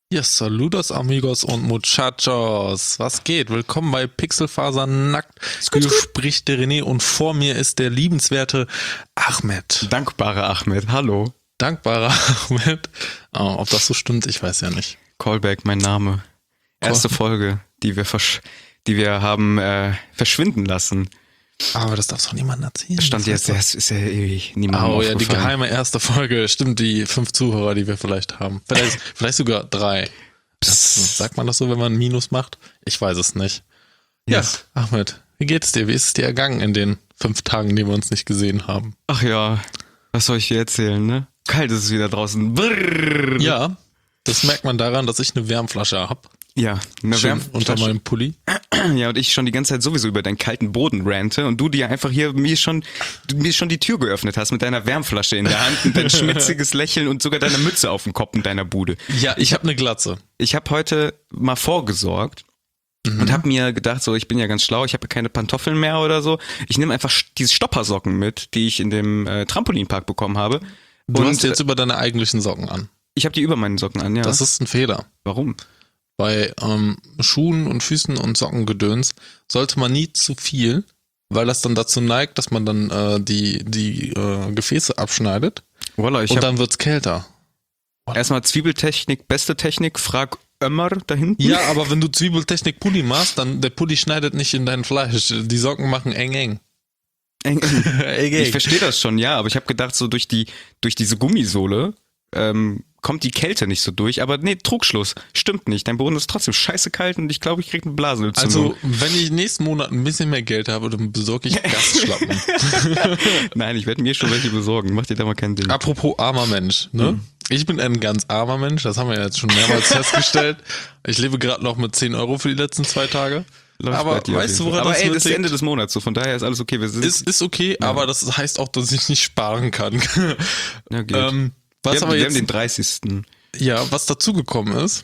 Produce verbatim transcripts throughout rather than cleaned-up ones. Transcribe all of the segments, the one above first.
Yes, saludos amigos und muchachos. Was geht? Willkommen bei Pixelfaser nackt. Hier spricht der René und vor mir ist der liebenswerte Ahmed. Dankbare Ahmed, hallo. Dankbarer Ahmed. Oh, ob das so stimmt, ich weiß ja nicht. Callback, mein Name. Erste Folge, die wir versch- die wir haben äh, verschwinden lassen. Aber das darfst doch niemandem erzählen. Stand jetzt, das ist ja ewig niemandem Oh ja, die aufgefallen. geheime erste Folge. Stimmt, die fünf Zuhörer, die wir vielleicht haben. Vielleicht, vielleicht sogar drei. Das, sagt man das so, wenn man ein Minus macht? Ich weiß es nicht. Yes. Ja, Ahmed, wie geht es dir? Wie ist es dir ergangen in den fünf Tagen, die wir uns nicht gesehen haben? Ach ja, was soll ich dir erzählen, ne? Kalt ist es wieder draußen. Brrr. Ja, das merkt man daran, dass ich eine Wärmflasche habe. Ja, eine Schön Wärmflasche. unter meinem Pulli. Ja, und ich schon die ganze Zeit sowieso über deinen kalten Boden rante und du dir einfach hier mir schon du mir schon die Tür geöffnet hast mit deiner Wärmflasche in der Hand und dein schmitziges Lächeln und sogar deine Mütze auf dem Kopf in deiner Bude. Ja, ich habe eine Glatze. Ich habe heute mal vorgesorgt mhm. und habe mir gedacht, so ich bin ja ganz schlau, ich habe ja keine Pantoffeln mehr oder so. Ich nehme einfach diese Stoppersocken mit, die ich in dem äh, Trampolinpark bekommen habe. Du und hast jetzt über deine eigentlichen Socken an. Ich habe die über meinen Socken an, ja. Das ist ein Fehler. Warum? Bei ähm, Schuhen und Füßen und Sockengedöns sollte man nie zu viel, weil das dann dazu neigt, dass man dann äh, die, die äh, Gefäße abschneidet Voila, ich und hab dann wird's kälter. erstmal Zwiebeltechnik, beste Technik, frag Ömer da hinten. Ja, aber wenn du Zwiebeltechnik Pulli machst, dann der Pulli schneidet nicht in dein Fleisch. Die Socken machen eng eng. Eng, eng. eng, eng. Ich verstehe das schon, ja, aber ich habe gedacht, so durch die durch diese Gummisohle ähm, kommt die Kälte nicht so durch. Aber nee, Trugschluss, stimmt nicht. Dein Boden ist trotzdem scheiße kalt und ich glaube, ich krieg eine Blasenentzündung. Also, wenn ich nächsten Monat ein bisschen mehr Geld habe, dann besorge ich Gastschlappen. Nein, ich werde mir schon welche besorgen. Mach dir da mal kein Ding. Apropos armer Mensch, ne? Mhm. Ich bin ein ganz armer Mensch, das haben wir jetzt schon mehrmals festgestellt. Ich lebe gerade noch mit zehn Euro für die letzten zwei Tage. Läuft aber bei dir auf weißt du, jeden Fall. woran aber das ey, das ist liegt? Ende des Monats, so von daher ist alles okay. Wir sind Ist, ist okay, Ja. aber das heißt auch, dass ich nicht sparen kann. ja, geht. ähm, was wir, haben, aber wir jetzt, haben den dreißigsten ja, was dazugekommen ist,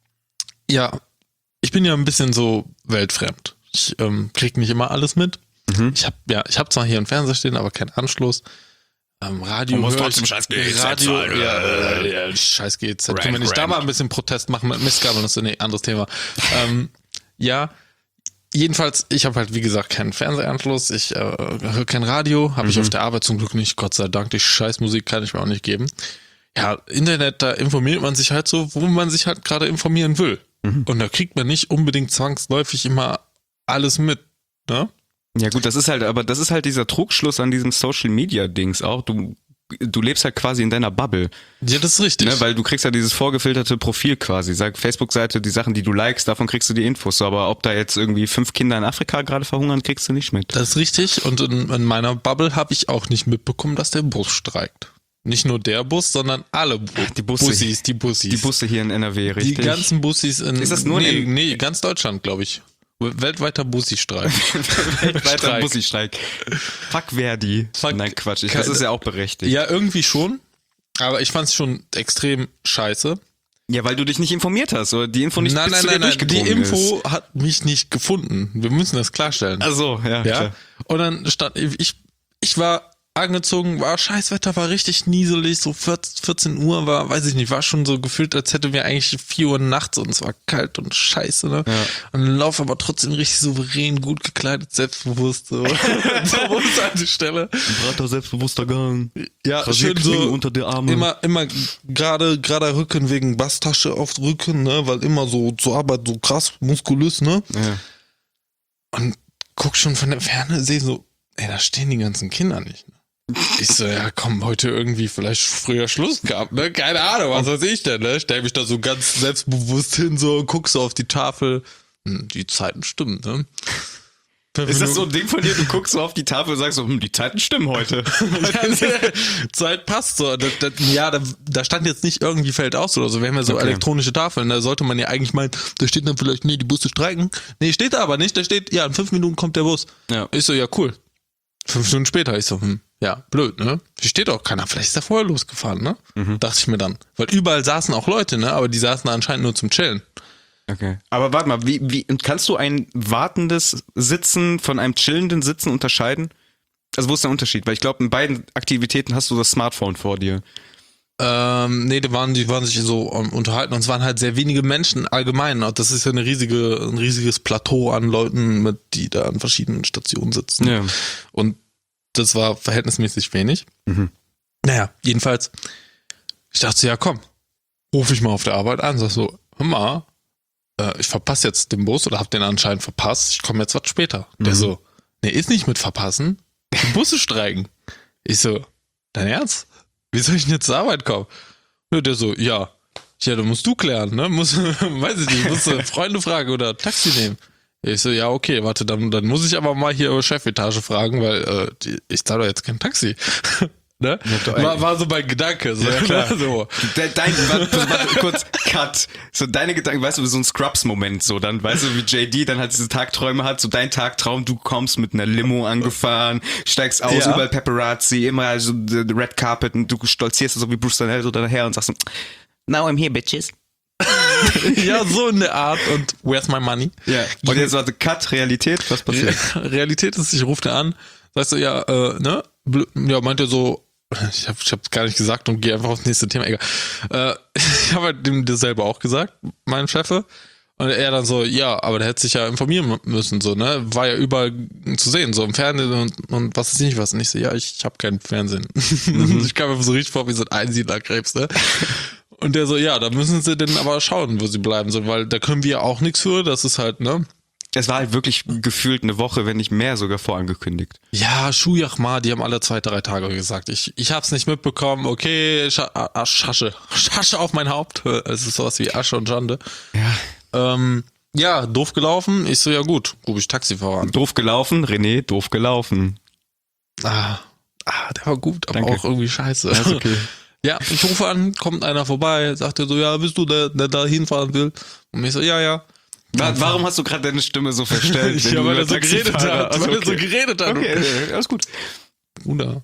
ja, ich bin ja ein bisschen so weltfremd. Ich ähm, krieg nicht immer alles mit. Mhm. Ich habe ja, ich habe zwar hier einen Fernseher stehen, aber keinen Anschluss. Ähm, Radio Man muss hör trotzdem ich- scheiß G E Z Radio, zahlen. ja, äh, ja, scheiß G E Z. Rank, Wenn ich da rank. mal ein bisschen Protest machen mit Missgabeln, das ist ein anderes Thema. ähm, ja, jedenfalls, ich habe halt wie gesagt keinen Fernsehanschluss, ich äh, höre kein Radio, habe ich Mhm. auf der Arbeit zum Glück nicht, Gott sei Dank, die Scheißmusik kann ich mir auch nicht geben. Ja, Internet, da informiert man sich halt so, wo man sich halt gerade informieren will. Mhm. Und da kriegt man nicht unbedingt zwangsläufig immer alles mit, ne? Ja gut, das ist halt, aber das ist halt dieser Trugschluss an diesem Social Media Dings auch. Du, du lebst halt quasi in deiner Bubble, Ja, das ist richtig. ne? Weil du kriegst ja dieses vorgefilterte Profil quasi. Sag Facebook-Seite, die Sachen, die du likest, davon kriegst du die Infos. So, aber ob da jetzt irgendwie fünf Kinder in Afrika gerade verhungern, kriegst du nicht mit. Das ist richtig. Und in, in meiner Bubble habe ich auch nicht mitbekommen, dass der Bus streikt. Nicht nur der Bus, sondern alle Bu Die Busse. Bussis, die Bussis. Die Busse hier in N R W, Die richtig? ganzen Bussis in Ist das nur nee, in- nee, ganz Deutschland, glaube ich. Weltweiter Bussi-Streik. Weiter Streik. Bussi-Streik. Fuck Verdi. Fuck- Nein, Quatsch. Ich, Keine- das ist ja auch berechtigt. Ja, irgendwie schon. Aber ich fand es schon extrem scheiße. Ja, weil du dich nicht informiert hast, oder die Info nicht nein, bis nein, zu dir nein, nein. Die durchgedrungen Info ist. hat mich nicht gefunden. Wir müssen das klarstellen. Also, ja, ja. klar. Und dann stand ich, ich war angezogen, war Scheißwetter, war richtig nieselig, so vierzehn Uhr war, weiß ich nicht, war schon so gefühlt, als hätten wir eigentlich vier Uhr nachts und es war kalt und scheiße, ne? Ja. Und dann lauf aber trotzdem richtig souverän, gut gekleidet, selbstbewusst, so. Selbstbewusst an die Stelle. Breiter, selbstbewusster Gang. Ja, schön so. unter der Arme. Immer, immer gerade, gerade Rücken wegen Basstasche auf Rücken, ne, weil immer so zur Arbeit so krass muskulös, ne? Ja. Und guck schon von der Ferne, sehe so, ey, da stehen die ganzen Kinder nicht, ne? Ich so, ja komm, heute irgendwie vielleicht früher Schluss gehabt, ne? Keine Ahnung, was weiß ich denn, ne? Stell mich da so ganz selbstbewusst hin, so, guck so auf die Tafel. Hm, die Zeiten stimmen, ne? Fünf Ist das so ein Minuten- Ding von dir, du guckst so auf die Tafel und sagst so, hm, die Zeiten stimmen heute. Zeit passt so. Das, das, ja, da, da stand jetzt nicht irgendwie fällt aus oder so. Wir haben ja so Okay. elektronische Tafeln. Da sollte man ja eigentlich meinen, da steht dann vielleicht, nee, die Busse streiken. Nee, steht da aber nicht. Da steht, ja, in fünf Minuten kommt der Bus. Ja. Ich so, ja, cool. Fünf Stunden später, ich so, hm, ja, blöd, ne? Hier steht auch keiner. Vielleicht ist er vorher losgefahren, ne? Mhm. Dachte ich mir dann. Weil überall saßen auch Leute, ne? Aber die saßen da anscheinend nur zum Chillen. Okay. Aber warte mal, wie, wie, kannst du ein wartendes Sitzen von einem chillenden Sitzen unterscheiden? Also wo ist der Unterschied? Weil ich glaube, in beiden Aktivitäten hast du das Smartphone vor dir. Ähm, nee, die waren, die waren sich so um, unterhalten und es waren halt sehr wenige Menschen allgemein. Und das ist ja eine riesige, ein riesiges Plateau an Leuten, mit, die da an verschiedenen Stationen sitzen. Ja. Und das war verhältnismäßig wenig. Mhm. Naja, jedenfalls, ich dachte so, ja komm, ruf ich mal auf der Arbeit an, sag so, hör mal, äh, ich verpasse jetzt den Bus oder hab den anscheinend verpasst, ich komme jetzt was später. Mhm. Der so, nee, ist nicht mit verpassen, die Busse streiken. Ich so, dein Ernst? Wie soll ich denn jetzt zur Arbeit kommen? Und der so, ja, ja, dann musst du klären, ne? Muss, weiß ich nicht, musst du Freunde fragen oder Taxi nehmen. Ich so, ja, okay, warte, dann, dann muss ich aber mal hier Chefetage fragen, weil äh, die, ich zahle doch jetzt kein Taxi. Ne? War, war so mein Gedanke. So, ja, klar. So. De, dein, warte, warte, kurz, Cut. So deine Gedanken, weißt du, so ein Scrubs-Moment, so dann, weißt du, wie J D dann halt diese Tagträume hat, so dein Tagtraum, du kommst mit einer Limo angefahren, steigst aus, ja. Überall Paparazzi, immer also the, the Red Carpet und du stolzierst so wie Bruce Danell so daher und sagst so, now I'm here, bitches. Ja, so in der Art und where's my money? Ja. Und jetzt warte, Cut, Realität, was passiert? Realität ist, ich rufe den an, sagst du, ja, äh, ne? Ja, meint er so, ich hab, ich hab's gar nicht gesagt und gehe einfach aufs nächste Thema, egal. Äh, ich habe halt dem das selber auch gesagt, meinem Chef. Und er dann so, ja, aber der hätte sich ja informieren müssen, so, ne? War ja überall zu sehen, so im Fernsehen und, und was ist nicht was. Und ich so, ja, ich, ich habe kein Fernsehen. Mhm. Ich kam mir so richtig vor wie so ein Einsiedlerkrebs, ne? Und der so, ja, da müssen sie denn aber schauen, wo sie bleiben sollen, weil da können wir ja auch nichts für, das ist halt, ne? Es war halt wirklich gefühlt eine Woche, wenn nicht mehr sogar vorangekündigt. Ja, Schujachma, die haben alle zwei, drei Tage gesagt. Ich, ich hab's nicht mitbekommen, okay, Scha Schasche, Schasche auf mein Haupt. Es ist sowas wie Asche und Schande. Ja. Ähm, ja, doof gelaufen. Ich so, ja gut, ruf ich Taxifahrer an. Doof gelaufen, René, doof gelaufen. Ah, ah der war gut, aber Danke. auch irgendwie scheiße. Das ist okay. Ja, ich rufe an, kommt einer vorbei, sagt er so, ja, bist du der, der da hinfahren will? Und ich so, ja, ja. Warum hast du gerade deine Stimme so verstellt? Ja, weil er so geredet hat. Also, weil okay. er so geredet hat. Okay, alles gut. Bruder.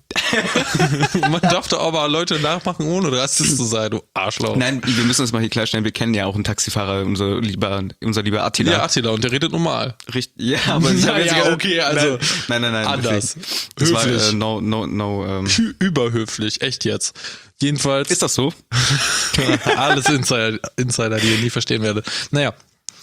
Man darf doch auch mal Leute nachmachen, ohne Rassist zu sein, du Arschloch. Nein, wir müssen uns mal hier klarstellen, wir kennen ja auch einen Taxifahrer, unser lieber, unser lieber Attila. Ja, Attila, und der redet normal. Richtig, ja, aber ich Na habe jetzt ja, gedacht, okay, also nein, nein, nein, nein anders. Das Höflich. war äh, no, no, no. Ähm. Überhöflich, echt jetzt. Jedenfalls. Ist das so? Alles Insider, Insider, die ihr nie verstehen werdet. Naja,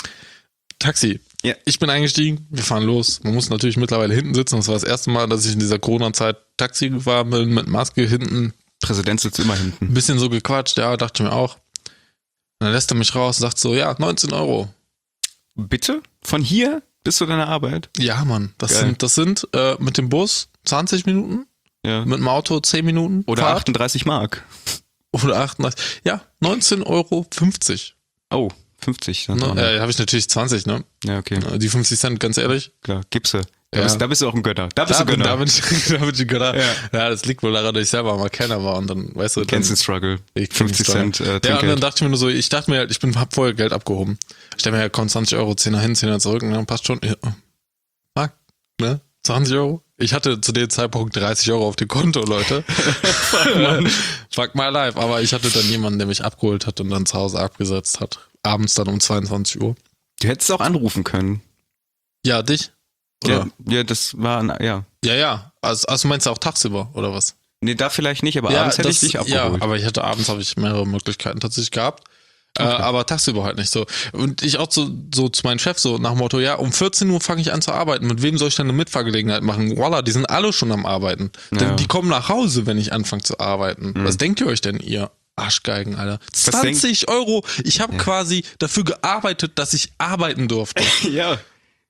Taxi. Ja. Ich bin eingestiegen, wir fahren los. Man muss natürlich mittlerweile hinten sitzen. Das war das erste Mal, dass ich in dieser Corona-Zeit Taxi gefahren bin, mit Maske hinten. Präsident sitzt immer hinten. Ein bisschen so gequatscht, ja, dachte ich mir auch. Und dann lässt er mich raus und sagt so, ja, neunzehn Euro. Bitte? Von hier bis zu deiner Arbeit? Ja, Mann, das Geil. sind, das sind äh, mit dem Bus zwanzig Minuten, Ja. mit dem Auto zehn Minuten. Oder Fahrt. achtunddreißig Mark. Oder achtunddreißig. Ja, neunzehn Euro fünfzig. Oh, fünfzig. Dann Ne? Äh, habe ich natürlich zwanzig, ne? Ja, okay, Die fünfzig Cent, ganz ehrlich. klar. Gibste. Da, Ja. bist, da bist du auch ein Gönner. Da bist Da du bin, Gönner. da bin ich, da bin ich ein Gönner. Ja. Ja, das liegt wohl daran, dass ich selber mal Kenner war und dann, weißt du, Du kennst dann, den Struggle. ich kenn fünfzig den Cent Struggle. äh, Ja, und dann Trinkgeld. dachte ich mir nur so, ich dachte mir, ich bin, hab vorher Geld abgehoben. Ich stell mir ja, komm, zwanzig Euro, zehner hin, zehner zurück, und dann passt schon. Ja. Fuck, ne? zwanzig Euro? Ich hatte zu dem Zeitpunkt dreißig Euro auf dem Konto, Leute. Fuck, man. Fuck my life. Aber ich hatte dann jemanden, der mich abgeholt hat und dann zu Hause abgesetzt hat. Abends dann um zweiundzwanzig Uhr. Du hättest auch anrufen können. Ja, dich? Oder? Ja, ja, das war, ein, ja. Ja, ja. Also, also meinst du auch tagsüber, oder was? Nee, da vielleicht nicht, aber abends hätte ich dich abgeholt. Ja, aber ich hatte abends habe ich mehrere Möglichkeiten tatsächlich gehabt. Äh, Okay. aber tagsüber halt nicht so. Und ich auch so, so zu meinem Chef so nach dem Motto, ja, um vierzehn Uhr fange ich an zu arbeiten. Mit wem soll ich dann eine Mitfahrgelegenheit machen? Voila, die sind alle schon am Arbeiten. Ja. Denn die kommen nach Hause, wenn ich anfange zu arbeiten. Mhm. Was denkt ihr euch denn, ihr Arschgeigen, Alter? Was zwanzig Euro. Ich habe quasi dafür gearbeitet, dass ich arbeiten durfte. ja.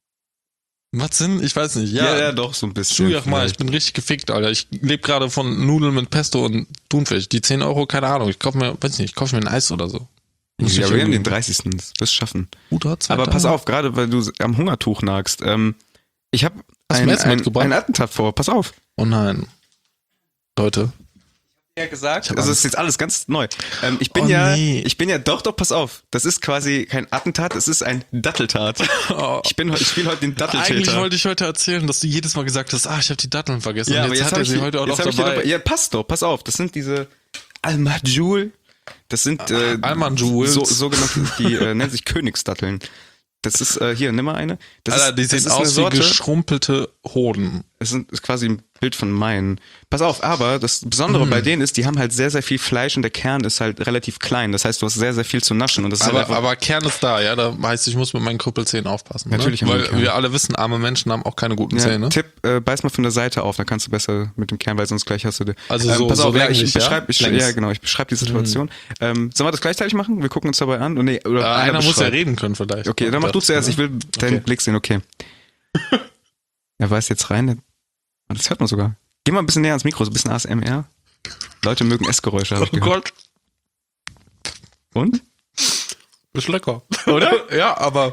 Was denn? Ich weiß nicht. Ja, Ja, ja, doch, so ein bisschen. Schujach mal, ich vielleicht. bin richtig gefickt, Alter. Ich lebe gerade von Nudeln mit Pesto und Thunfisch. Die zehn Euro, keine Ahnung. Ich kaufe mir, weiß nicht, ich kaufe mir ein Eis oder so. Muss Ja, ich wir haben irgendwie- den dreißigsten Das wirst schaffen. Guter Zeit, Aber pass Alter. auf, gerade weil du am Hungertuch nagst. Ähm, ich habe Hast du ein, mir Essen ein, mitgebracht? ein Attentat vor. Pass auf. Oh nein. Leute. Ja, gesagt. Ich hab Also Angst. ist jetzt alles ganz neu. Ähm, ich bin Oh, ja, nee. ich bin ja, doch, doch, pass auf. Das ist quasi kein Attentat, es ist ein Datteltat. Oh. Ich bin, ich spiele heute den Eigentlich Datteltäter. wollte ich heute erzählen, dass du jedes Mal gesagt hast, ah, ich habe die Datteln vergessen. Ja, und aber jetzt, jetzt, hat er habe ich, sie heute auch jetzt noch hab ich hier dabei. dabei. Ja, passt doch, pass auf. Das sind diese Al-Mahjoul. Das sind äh, Al-Mahjouls. so, sogenannte, die äh, nennen sich Königsdatteln. Das ist, äh, hier, nimm mal eine. Das Alter, ist, die das sehen ist eine aus wie Sorte. geschrumpelte Hoden. Es sind ist quasi ein Bild von meinen. Pass auf, aber das Besondere Mm. bei denen ist, die haben halt sehr, sehr viel Fleisch und der Kern ist halt relativ klein. Das heißt, du hast sehr, sehr viel zu naschen. Und das ist Aber, halt einfach, aber Kern ist da, ja. Da heißt, ich muss mit meinen Krüppelzähnen aufpassen. Natürlich ne? haben wir Weil Kern. wir alle wissen, arme Menschen haben auch keine guten ja, Zähne. Tipp, äh, beiß mal von der Seite auf, dann kannst du besser mit dem Kern, weil sonst gleich hast du... Also ähm, so- pass so auf, ja, länglich, ich beschreib, ich, ja? Längs. ja, genau, ich beschreibe die Situation. Ähm, sollen wir das gleichzeitig machen? Wir gucken uns dabei an. Und nee, oder Äh, einer muss ja beschreibt. reden können vielleicht. Okay, dann mach du zuerst. Ich will deinen Okay. Blick sehen, okay. Er weiß jetzt rein. der- Das hört man sogar. Geh mal ein bisschen näher ans Mikro, so ein bisschen A S M R. Leute mögen Essgeräusche, habe ich Oh gehört. Gott, Und? ist lecker. Oder? Ja, aber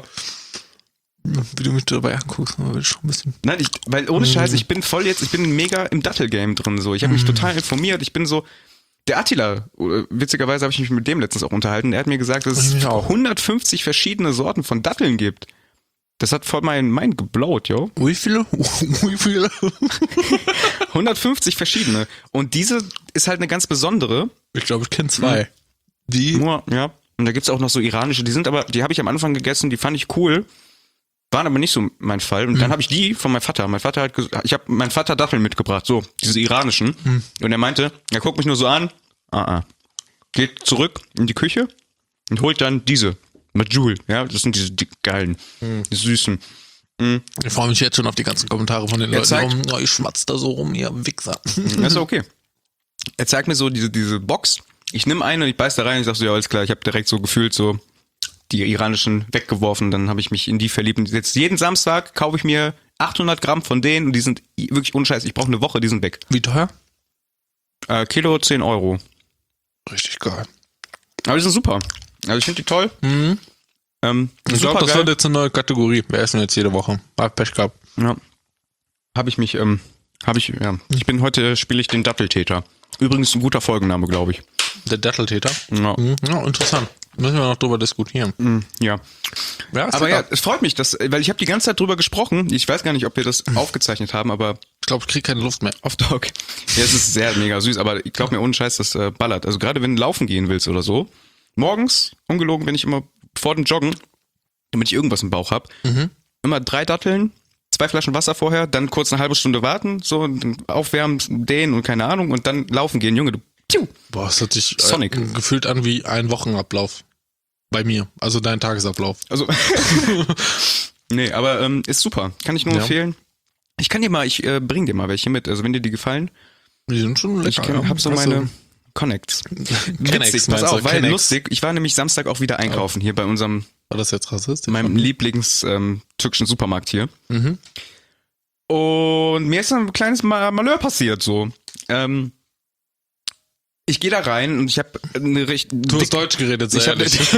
wie du mich dabei anguckst, will ich schon ein bisschen. Nein, ich, weil ohne Scheiß, ich bin voll jetzt, ich bin mega im Dattel-Game drin, so. Ich habe mich total informiert, ich bin so, der Attila, äh, witzigerweise habe ich mich mit dem letztens auch unterhalten, der hat mir gesagt, dass Ich es mich auch. hundertfünfzig verschiedene Sorten von Datteln gibt. Das hat voll mein Mind geblowt, yo. Wie viele? Wie viele? hundertfünfzig verschiedene. Und diese ist halt eine ganz besondere. Ich glaube, ich kenne zwei. Die. Nur, ja. Und da gibt's auch noch so iranische, die sind aber, die habe ich am Anfang gegessen, die fand ich cool, waren aber nicht so mein Fall. Und dann habe ich die von meinem Vater. Mein Vater hat gesagt, ich habe meinen Vater Datteln mitgebracht, so, diese iranischen. Und er meinte, er guckt mich nur so an, ah, ah. Geht zurück in die Küche und holt dann diese. Majul, ja, das sind diese dick, geilen, die süßen. Ich freue mich jetzt schon auf die ganzen Kommentare von den Er Leuten. zeigt- Warum, oh, ich schmatz da so rum, ihr Wichser. Das ist okay. Er zeigt mir so diese, diese Box. Ich nehme eine und ich beiß da rein und ich sag so, ja, alles klar, ich habe direkt so gefühlt so die iranischen weggeworfen, dann habe ich mich in die verliebt. Und jetzt jeden Samstag kaufe ich mir achthundert Gramm von denen und die sind wirklich unscheiß. Ich brauche eine Woche, die sind weg. Wie teuer? Äh, Kilo zehn Euro. Richtig geil. Aber die sind super. Also ich finde die toll. Mhm. Ähm, Ich glaube, das geil. wird jetzt eine neue Kategorie. Wir essen jetzt jede Woche. Hab Pech gehabt. Ja. Habe ich mich, ähm, habe ich, ja. Ich bin heute, spiele ich den Datteltäter. Übrigens ein guter Folgenname, glaube ich. Der Datteltäter. Ja. Mhm. Ja, interessant. Müssen wir noch drüber diskutieren. Mm, ja. Ja, ist Aber ja, lecker. es freut mich, dass, weil ich habe die ganze Zeit drüber gesprochen. Ich weiß gar nicht, ob wir das aufgezeichnet haben, aber Ich glaube, ich kriege keine Luft mehr. off Dog. Ja, es ist sehr mega süß, aber ich glaube mir ohne Scheiß, das äh, ballert. Also gerade wenn du laufen gehen willst oder so, morgens, ungelogen, bin ich immer vor dem Joggen, damit ich irgendwas im Bauch hab, Mhm. immer drei Datteln, zwei Flaschen Wasser vorher, dann kurz eine halbe Stunde warten, so und dann aufwärmen, dehnen und keine Ahnung und dann laufen gehen. Junge, du piu. Boah, es hört sich Sonic. Äh, gefühlt an wie ein Wochenablauf. Bei mir. Also dein Tagesablauf. Also nee, aber ähm, ist super. Kann ich nur Ja. empfehlen. Ich kann dir mal, ich äh, bring dir mal welche mit. Also wenn dir die gefallen, Die sind schon lecker. ich kenn, ja. hab so Also, meine Connects. Kennex, Witzig, pass meinst du? auf, weil Kennex. lustig. Ich war nämlich Samstag auch wieder einkaufen hier bei unserem, War das jetzt rassistisch? meinem Lieblings ähm, türkischen Supermarkt hier. Mhm. Und mir ist ein kleines Ma- Malheur passiert so. Ähm, ich gehe da rein und ich habe eine richtig Du hast Deutsch geredet, sehr Ich hab ehrlich.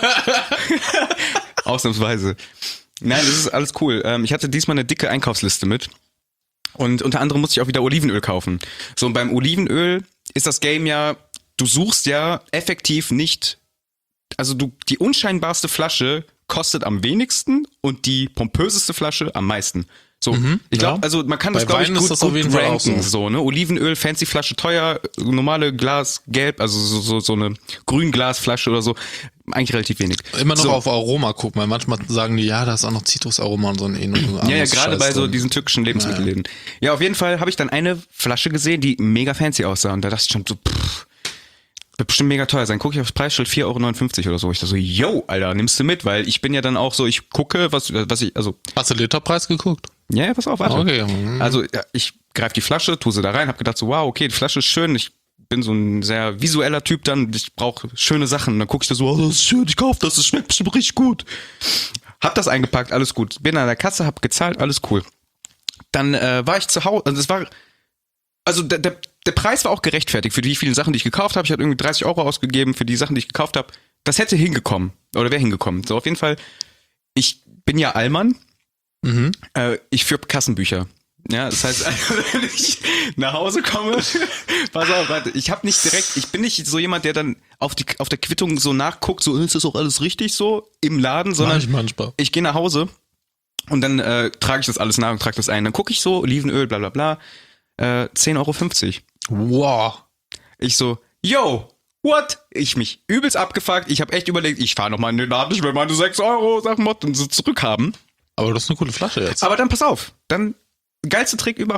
Ausnahmsweise. Nein, das ist alles cool. Ähm, ich hatte diesmal eine dicke Einkaufsliste mit. Und unter anderem musste ich auch wieder Olivenöl kaufen. So, und beim Olivenöl ist das Game ja, du suchst ja effektiv nicht, also du, die unscheinbarste Flasche kostet am wenigsten und die pompöseste Flasche am meisten. So, Mhm, ich glaube, ja. also man kann Bei das, glaube ich, Wein ist gut, das auf gut jeden Fall auch ranken, so. so, ne? Olivenöl, fancy Flasche teuer, normale Glas gelb, also so, so, so eine Grünglasflasche oder so, eigentlich relativ wenig. Immer noch so. auf Aroma gucken, weil manchmal sagen die, ja, da ist auch noch Zitrusaroma und so ein eh und so Ja, ja, anderes gerade Scheiß bei so drin. diesen türkischen Lebensmittelläden. Ja, auf jeden Fall habe ich dann eine Flasche gesehen, die mega fancy aussah. Und da dachte ich schon so, pff, wird bestimmt mega teuer sein. Gucke ich aufs Preisschild vier Euro neunundfünfzig oder so. Ich dachte so, yo, Alter, nimmst du mit? Weil ich bin ja dann auch so, ich gucke, was, was ich, also, Hast du Literpreis geguckt? ja, ja, pass auf, warte. Okay. Mhm. Also, ja, ich greife die Flasche, tue sie da rein, habe gedacht so, wow, okay, die Flasche ist schön. Ich bin so ein sehr visueller Typ dann, ich brauche schöne Sachen. Und dann gucke ich da so, oh, das ist schön, ich kaufe das, das schmeckt bestimmt richtig gut. Hab das eingepackt, alles gut. Bin an der Kasse, hab gezahlt, alles cool. Dann äh, war ich zu Hause, also es war, also der, der, der Preis war auch gerechtfertigt für die vielen Sachen, die ich gekauft habe. Ich hatte irgendwie dreißig Euro ausgegeben für die Sachen, die ich gekauft habe. Das hätte hingekommen, oder wäre hingekommen. So, auf jeden Fall, ich bin ja Allmann, Mhm. äh, ich führe Kassenbücher. Ja, das heißt, wenn ich nach Hause komme, pass auf, warte, ich habe nicht direkt, ich bin nicht so jemand, der dann auf die auf der Quittung so nachguckt, so ist das auch alles richtig so im Laden, sondern Mach ich manchmal. ich gehe nach Hause und dann äh, trage ich das alles nach und trage das ein. Dann gucke ich so, Olivenöl, bla bla bla, äh, zehn Euro fünfzig. Wow. Ich so, yo, what? Ich mich übelst abgefuckt. Ich habe echt überlegt, ich fahre nochmal in den Laden, ich will meine sechs Euro, sag Mott, und so zurückhaben. Aber das ist eine coole Flasche jetzt. Aber dann pass auf, dann geilste Trick überhaupt,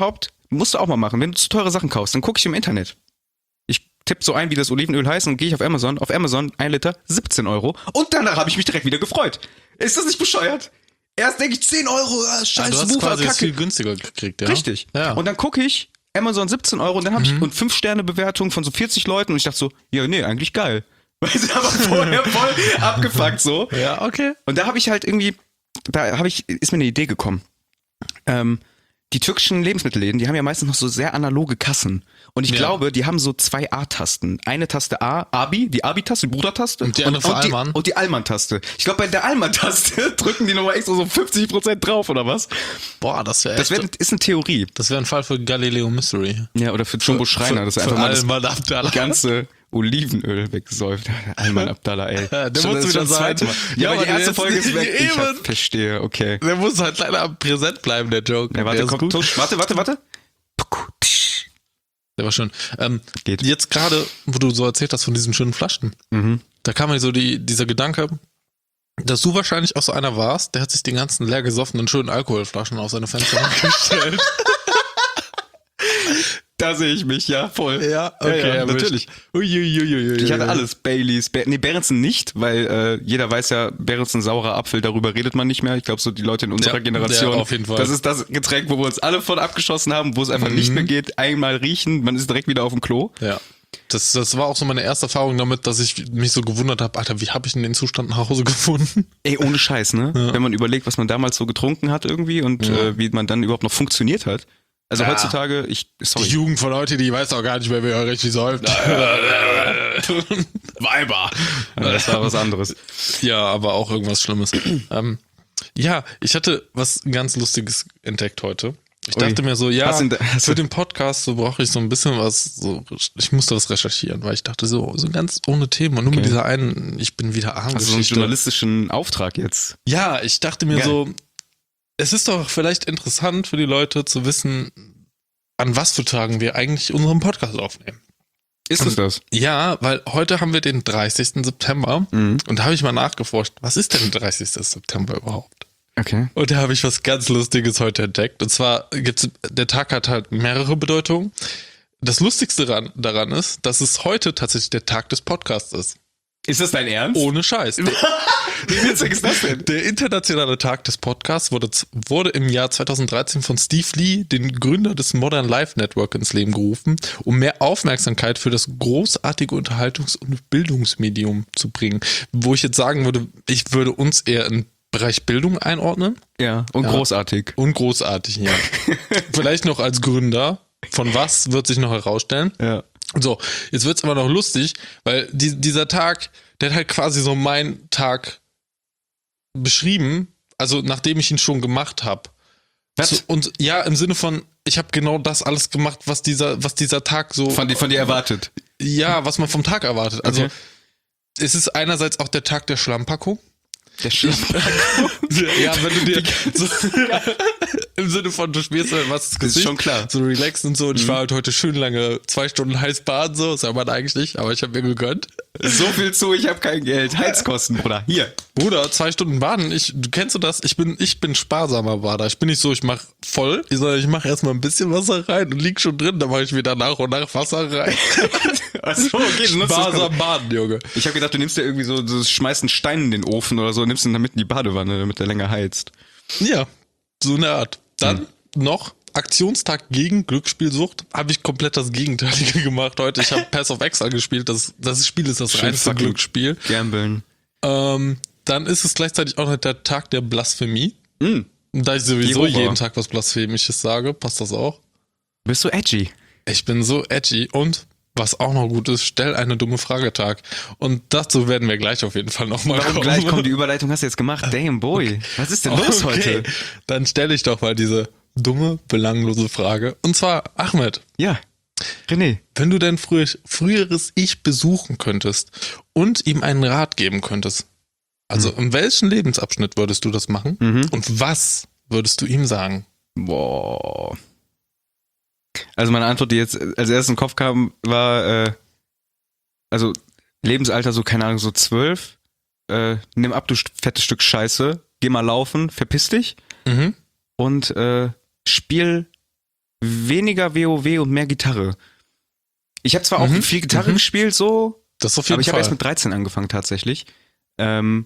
musst du auch mal machen. Wenn du zu teure Sachen kaufst, dann gucke ich im Internet. Ich tippe so ein, wie das Olivenöl heißt und gehe ich auf Amazon. Auf Amazon ein Liter, siebzehn Euro. Und danach habe ich mich direkt wieder gefreut. Ist das nicht bescheuert? Erst denke ich zehn Euro, ah, scheiß Ah, du hast Woofer, quasi das Kacke. viel günstiger gekriegt, ja? Richtig. Ja. Und dann gucke ich, Amazon siebzehn Euro und dann habe Mhm. ich und fünf Sterne Bewertung von so vierzig Leuten und ich dachte so, ja, nee, eigentlich geil. Weil sie aber vorher voll abgefuckt so. Ja, okay. Und da habe ich halt irgendwie, da habe ich, ist mir eine Idee gekommen. Ähm, die türkischen Lebensmittelläden, die haben ja meistens noch so sehr analoge Kassen. Und ich Ja. glaube, die haben so zwei A-Tasten. Eine Taste A, Abi, die Abi-Taste, die Brudertaste. Und die andere für und, die, Allmann. und die Allmann-Taste. Ich glaube, bei der Allmann-Taste drücken die nochmal extra so fünfzig Prozent drauf, oder was? Boah, das wäre Das wär, ist eine Theorie. das wär ein Fall für Galileo Mystery. Ja, oder für Jumbo Schreiner, dass er für einfach mal das Alman Abdallah. ganze Olivenöl wegsäuft. Alman Abdallah, ey. Ja, der Schon- muss das ist wieder schon das sein. zweite Mal. Ja, Ja, aber die aber erste jetzt- Folge ist weg. Ich hab, Eben. verstehe, okay. Der muss halt leider präsent bleiben, der Joke. Ja, warte, der ist komm, gut. tusch, warte, warte, warte. Der war schön. Ähm, Geht. Jetzt gerade, wo du so erzählt hast von diesen schönen Flaschen, Mhm. da kam mir so die, dieser Gedanke, dass du wahrscheinlich auch so einer warst, der hat sich den ganzen leer gesoffenen schönen Alkoholflaschen auf seine Fenster gestellt. Da sehe ich mich, ja, voll. Ja, okay, ja, natürlich. Uiuiuiui. Ich hatte alles. Baileys, Be nee, Berentzen nicht, weil äh, jeder weiß ja, Berentzen saurer Apfel, darüber redet man nicht mehr. Ich glaube, so die Leute in unserer Ja, Generation. ja, auf jeden Fall. Das ist das Getränk, wo wir uns alle von abgeschossen haben, wo es einfach Mhm. nicht mehr geht. Einmal riechen, man ist direkt wieder auf dem Klo. Ja. Das, das war auch so meine erste Erfahrung damit, dass ich mich so gewundert habe, Alter, wie habe ich denn den Zustand nach Hause gefunden? Ey, ohne Scheiß, ne? Ja. Wenn man überlegt, was man damals so getrunken hat irgendwie und Ja. äh, wie man dann überhaupt noch funktioniert hat. Also Ja. heutzutage, ich, sorry. Die Jugend von heute, die weiß auch gar nicht mehr, wer richtig säuft. Weiber. Ja, das war was anderes. Ja, aber auch irgendwas Schlimmes. ähm, ja, ich hatte was ganz Lustiges entdeckt heute. Ich Ui. dachte mir so, ja, Hast du denn- hast für du- den Podcast so brauche ich so ein bisschen was, so, ich musste was recherchieren, weil ich dachte so, so ganz ohne Themen und nur Okay. mit dieser einen, ich bin wieder arm Also so einen Geschichte. journalistischen Auftrag jetzt. Ja, ich dachte mir Geil. so, es ist doch vielleicht interessant für die Leute zu wissen, an was für Tagen wir eigentlich unseren Podcast aufnehmen. Ist es das? Ja, weil heute haben wir den dreißigsten September Mhm. und da habe ich mal nachgeforscht, was ist denn der dreißigste September überhaupt? Okay. Und da habe ich was ganz Lustiges heute entdeckt. Und zwar gibt's, der Tag hat halt mehrere Bedeutungen. Das Lustigste daran, daran ist, dass es heute tatsächlich der Tag des Podcasts ist. Ist das dein Ernst? Ohne Scheiß. Der, Wie witzig ist das denn? der internationale Tag des Podcasts wurde, z- wurde im Jahr zweitausenddreizehn von Steve Lee, den Gründer des Modern Life Network, ins Leben gerufen, um mehr Aufmerksamkeit für das großartige Unterhaltungs- und Bildungsmedium zu bringen. Wo ich jetzt sagen würde, ich würde uns eher in Bereich Bildung einordnen. Ja, und Ja. großartig. Und großartig, ja. Vielleicht noch als Gründer. Von was wird sich noch herausstellen? Ja. So, jetzt wird's aber noch lustig, weil die, dieser Tag, der hat halt quasi so meinen Tag beschrieben, also nachdem ich ihn schon gemacht habe. Was? So, und ja, im Sinne von, ich habe genau das alles gemacht, was dieser, was dieser Tag so, Von, die, von dir erwartet. ja, was man vom Tag erwartet. Also Okay. es ist einerseits auch der Tag der Schlammpackung. Der Schlimm. Ja, wenn du dir so, im Sinne von, du spielst halt was ins ist Gesicht, schon klar. so relaxen und so. Und ich war halt heute schön lange zwei Stunden heiß baden, so, das soll man eigentlich nicht, aber ich habe mir gegönnt. So viel zu, ich habe kein Geld. Heizkosten, Bruder. Hier. Bruder, zwei Stunden baden, ich, du kennst du das? Ich bin, ich bin sparsamer Bader. Ich bin nicht so, ich mach voll, sondern ich mache erstmal ein bisschen Wasser rein und lieg schon drin, dann mache ich wieder nach und nach Wasser rein. Achso, okay, du nutzt das Sparsam baden, Junge. Ich habe gedacht, du nimmst ja irgendwie so, du schmeißt einen Stein in den Ofen oder so, nimmst ihn damit in die Badewanne, damit der länger heizt. Ja, so eine Art. Dann noch Aktionstag gegen Glücksspielsucht. Habe ich komplett das Gegenteilige gemacht heute. Ich habe Pass of Exile gespielt. Das, das Spiel ist das Schön reinste fucking Glücksspiel. Gambeln. Ähm, dann ist es gleichzeitig auch noch der Tag der Blasphemie. Mm. Und da ich sowieso Jehova. jeden Tag was Blasphemisches sage, passt das auch. Bist du edgy? Ich bin so edgy und was auch noch gut ist, stell eine dumme Frage Tag. Und dazu werden wir gleich auf jeden Fall nochmal Warum kommen. gleich kommt die Überleitung, hast du jetzt gemacht? Damn, boy. Was ist denn los heute? Dann stelle ich doch mal diese dumme, belanglose Frage. Und zwar, Ahmed, Ja. René. wenn du dein früher, früheres Ich besuchen könntest und ihm einen Rat geben könntest, also in welchem Lebensabschnitt würdest du das machen? Mhm. Und was würdest du ihm sagen? Boah. Also meine Antwort, die jetzt als erstes in den Kopf kam, war, äh, also Lebensalter so, keine Ahnung, so zwölf. Äh, nimm ab, du st- fettes Stück Scheiße. Geh mal laufen, verpiss dich Mhm. und äh, spiel weniger WoW und mehr Gitarre. Ich habe zwar auch Mhm. viel Gitarre Mhm. gespielt, so, Das auf jeden aber ich habe Fall. erst mit dreizehn angefangen tatsächlich. Ähm,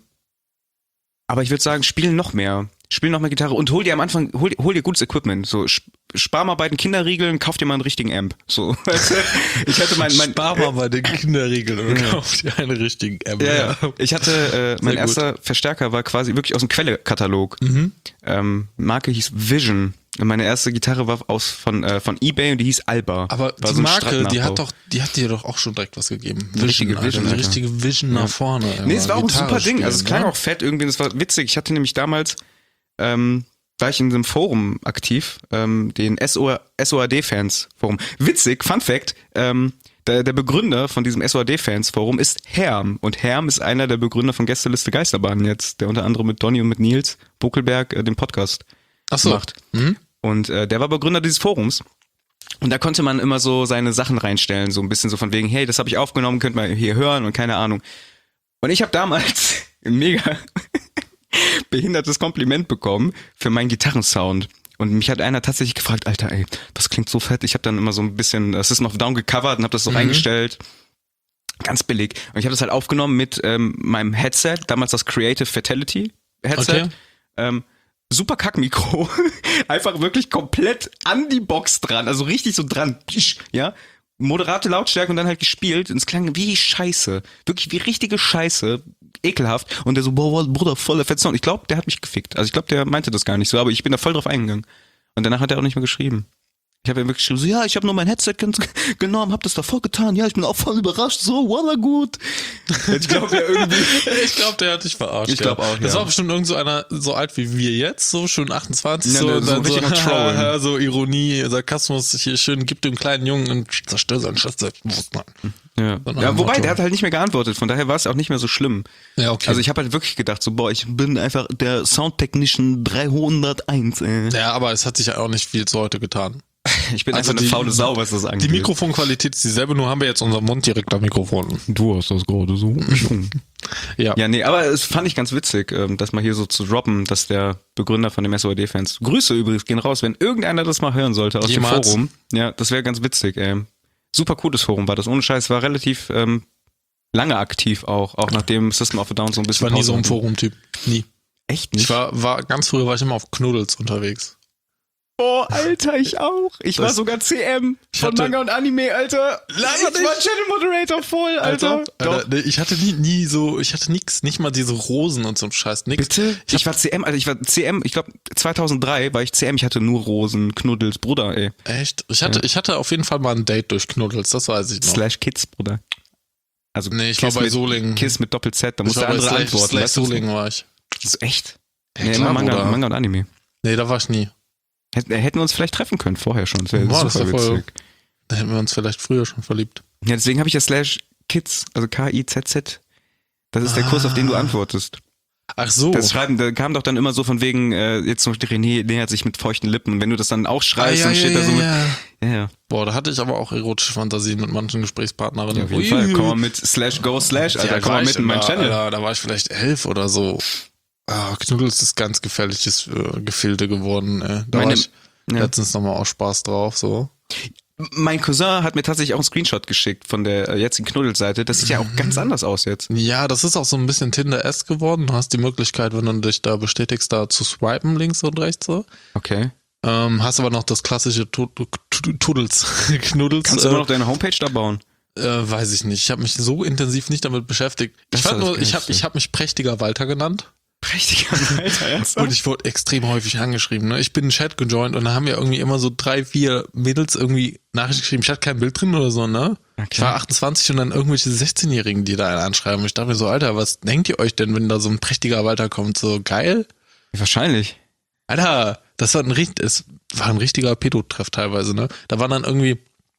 aber ich würde sagen, spielen noch mehr. Spiel noch mal Gitarre und hol dir am Anfang, hol, hol dir gutes Equipment. So, sp- spar mal bei den Kinderriegeln, kauf dir mal einen richtigen Amp. So, weißt du? Ich hatte mein, mein Spar mal bei den Kinderregeln und Ja. kauf dir einen richtigen Amp. ja, ja. Ich hatte, äh, mein gut. erster Verstärker war quasi wirklich aus dem Quelle-Katalog. Mhm. Ähm, Marke hieß Vision. Und meine erste Gitarre war aus von, äh, von eBay und die hieß Alba. Aber War die so ein Marke, die Stratnachbau. hat doch, die hat dir doch auch schon direkt was gegeben. Eine richtige Alter, Vision, eine Alter. richtige Vision nach vorne. Nee, es war auch ein Gitarre super Ding. spielen, Also es klang ne? auch fett irgendwie. Das war witzig. Ich hatte nämlich damals, ähm, war ich in einem Forum aktiv, ähm, den S O A D-Fans Forum. Witzig, Fun Fact, ähm, der, der Begründer von diesem S O A D-Fans Forum ist Herm. Und Herm ist einer der Begründer von Gästeliste Geisterbahn jetzt, der unter anderem mit Donny und mit Nils Buckelberg äh, den Podcast Ach so. macht. Mhm. Und äh, der war Begründer dieses Forums. Und da konnte man immer so seine Sachen reinstellen, so ein bisschen so von wegen, hey, das habe ich aufgenommen, könnt ihr hier hören und keine Ahnung. Und ich habe damals ein mega behindertes Kompliment bekommen für meinen Gitarrensound. Und mich hat einer tatsächlich gefragt, Alter, ey, das klingt so fett. Ich habe dann immer so ein bisschen, das ist noch down gecovert und habe das so Mhm. reingestellt. Ganz billig. Und ich habe das halt aufgenommen mit ähm, meinem Headset, damals das Creative Fatality Headset. Okay. Ähm, super Kackmikro. Einfach wirklich komplett an die Box dran. Also richtig so dran. Ja. Moderate Lautstärke und dann halt gespielt. Und es klang wie Scheiße. Wirklich wie richtige Scheiße. Ekelhaft. Und der so, boah, Bruder, voller Fett Sound. Ich glaube, der hat mich gefickt. Also ich glaube, der meinte das gar nicht so. Aber ich bin da voll drauf eingegangen. Und danach hat er auch nicht mehr geschrieben. Ich habe ihm wirklich geschrieben, so, ja, ich habe nur mein Headset gen- genommen, hab das davor getan. Ja, ich bin auch voll überrascht. So, voila, gut. Ich glaube ja irgendwie... Ich glaube, der hat dich verarscht. Ich glaub ja. auch, Das ja. war bestimmt irgend so einer, so alt wie wir jetzt, so schon achtundzwanzig, Ja, so, ne, und so dann so, richtig am Trollen. so Ironie, Sarkasmus, hier schön, gib dem kleinen Jungen und zerstör sein Selbstbewusstsein. Ja. So nach ja, dem wobei, Motto. der hat halt nicht mehr geantwortet, von daher war es auch nicht mehr so schlimm. Ja, okay. Also ich habe halt wirklich gedacht, so, boah, ich bin einfach der Soundtechnician dreihunderteins, ey. ja, aber es hat sich ja auch nicht viel zu heute getan. Ich bin Also einfach eine die- faule Sau, was das angeht. Die Mikrofonqualität ist dieselbe, nur haben wir jetzt unser Mund direkt am Mikrofon. Du hast das gerade so. Ja. Ja, nee, aber es fand ich ganz witzig, ähm, das mal hier so zu droppen, dass der Begründer von dem S O A D-Fans, Grüße übrigens gehen raus, wenn irgendeiner das mal hören sollte aus Jemals. dem Forum. Ja, das wäre ganz witzig, ey. Super cooles Forum war das, ohne Scheiß, war relativ ähm, lange aktiv auch, auch nachdem System of a Down so ein Ich bisschen war nie so ein Pause hatte. Forum-Typ. Nie. Echt nicht? Ich war, war, ganz früher war ich immer auf Knuddels unterwegs. Boah, Alter, ich auch. Ich Das- war sogar C M Ich von hatte- Manga und Anime, Alter. Laber ich war nicht. Channel Moderator voll, Alter. Alter, Alter Doch. nee, ich hatte nie, nie so, ich hatte nix, nicht mal diese Rosen und so ein Scheiß, nix. Bitte? Ich, Ich war C M, Alter, ich war C M, ich glaube zweitausenddrei war ich C M, ich hatte nur Rosen, Knuddels, Bruder, ey. echt? Ich hatte, Ja. ich hatte auf jeden Fall mal ein Date durch Knuddels, das weiß ich noch. Slash Kids, Bruder. Also Nee, ich Kiss war bei mit, Solingen. Kiss mit Doppel-Z, da Ich muss der war bei andere Slash, antworten. Slash weißt du? Solingen war ich. Das ist echt? Ja, nee, klar, immer Manga, Bruder. Manga und Anime. Nee, da war ich nie. Hätten, hätten wir uns vielleicht treffen können vorher schon. Das wäre Boah, das super wär voll- witzig. Da hätten wir uns vielleicht früher schon verliebt. Ja, deswegen habe ich ja Slash Kids, also K I Z Z. Das ist der Ah. Kurs, auf den du antwortest. Ach so. Das Schreiben, da kam doch dann immer so von wegen, äh, jetzt zum Beispiel René nähert sich mit feuchten Lippen. Und wenn du das dann auch schreibst, Ah, dann ja, steht ja, da so mit, ja. ja, ja. Boah, da hatte ich aber auch erotische Fantasien mit manchen Gesprächspartnerinnen. Ja, auf jeden Fall. Komm mal mit Slash Go Slash, Alter, Ja, komm mal mit in meinen da, Channel. Alter, da war ich vielleicht elf oder so. Ah, Knuddels ist ganz gefährliches äh, Gefilde geworden. Ey. Da Meine- war ich ja. letztens nochmal auch Spaß drauf. So. Mein Cousin hat mir tatsächlich auch einen Screenshot geschickt von der äh, jetzigen Knuddels-Seite. Das sieht ja auch ganz anders aus jetzt. Ja, das ist auch so ein bisschen Tinder-esque geworden. Du hast die Möglichkeit, wenn du dich da bestätigst, da zu swipen links und rechts so. Okay. Ähm, hast aber noch das klassische Tu- Tu- Tu- Tuddels, Knuddels. Kannst du äh, immer noch deine Homepage da bauen? Äh, weiß ich nicht. Ich habe mich so intensiv nicht damit beschäftigt. Das Ich ist fand das nur, ich habe Geilste. ich hab mich prächtiger Walter genannt. Prächtiger Alter, ernsthaft? Und ich wurde extrem häufig angeschrieben. Ne? Ich bin in den Chat gejoint und da haben ja irgendwie immer so drei, vier Mädels irgendwie Nachrichten geschrieben. Ich hatte kein Bild drin oder so, ne? Okay. Ich war achtundzwanzig und dann irgendwelche sechzehnjährigen, die da einen anschreiben. Und ich dachte mir so, Alter, was denkt ihr euch denn, wenn da so ein prächtiger Walter kommt? So geil? Wahrscheinlich. Alter, das war ein, richt- es war ein richtiger Pedotreff teilweise, ne? Da waren dann irgendwie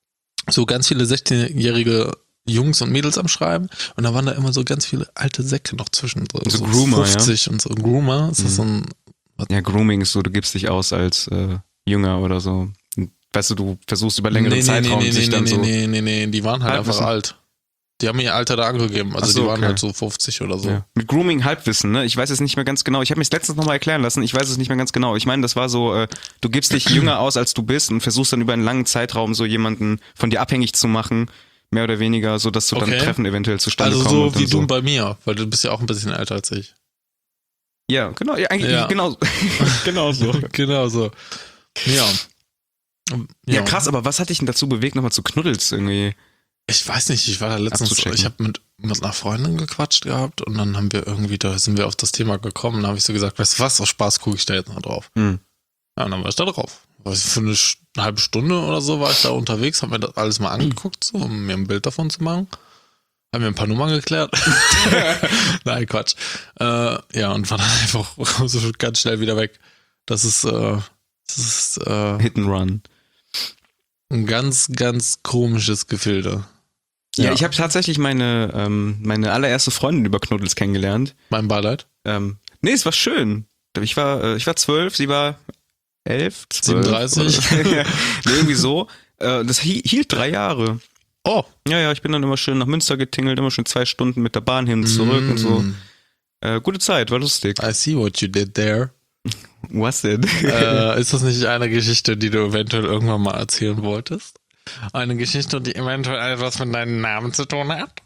so ganz viele sechzehnjährige Jungs und Mädels am Schreiben und da waren da immer so ganz viele alte Säcke noch zwischen. So, So Groomer, fünfzig und so. Groomer, ist das so ein, Ja, Grooming ist so, du gibst dich aus als äh, Jünger oder so. Weißt du, du versuchst über längere Zeitraum nee, nee, sich nee, dann nee, so... nee, nee, nee, die waren halt Halbwissen. einfach alt. Die haben ihr Alter da angegeben, also Ach so, die waren okay. halt so fünfzig oder so. Ja. Mit Grooming Halbwissen, ne? Ich weiß es nicht mehr ganz genau. Ich habe mich letztens nochmal erklären lassen, ich weiß es nicht mehr ganz genau. Ich meine, das war so, äh, du gibst dich jünger aus, als du bist und versuchst dann über einen langen Zeitraum so jemanden von dir abhängig zu machen, mehr oder weniger, so dass du Okay. dann Treffen eventuell zustande Also kommen. so und dann wie du bei mir, weil du bist ja auch ein bisschen älter als ich. Ja, genau, ja, eigentlich Ja. genau, genau so. Genau so. Ja. Ja, krass, aber was hat dich denn dazu bewegt, nochmal zu Knuddels irgendwie? Ich weiß nicht, ich war da letztens, Abzuchecken. ich habe mit, mit einer Freundin gequatscht gehabt und dann haben wir irgendwie, da sind wir auf das Thema gekommen, da habe ich so gesagt, weißt du was, aus Spaß gucke ich da jetzt mal drauf. Hm. Ja, und dann war ich da drauf. Weiß ich, für eine, Sch- eine halbe Stunde oder so war ich da unterwegs, habe mir das alles mal angeguckt, so, um mir ein Bild davon zu machen. Haben mir ein paar Nummern geklärt. Nein, Quatsch. Äh, ja, und war dann einfach so ganz schnell wieder weg. Das ist, äh, das ist äh, Hit and Run. ein ganz, ganz komisches Gefilde. Ja, ich habe tatsächlich meine, ähm, meine allererste Freundin über Knuddels kennengelernt. Mein Beileid. Ähm, nee, es war schön. Ich war, äh, ich war zwölf, sie war elf, zwölf. siebenunddreißig. nee, irgendwie so. Äh, das hi- hielt drei Jahre. Oh. Ja, ja, ich bin dann immer schön nach Münster getingelt, immer schon zwei Stunden mit der Bahn hin und zurück Mm. und so. Äh, gute Zeit, war lustig. I see what you did there. Was it? äh, ist das nicht eine Geschichte, die du eventuell irgendwann mal erzählen wolltest? Eine Geschichte, die eventuell etwas mit deinem Namen zu tun hat?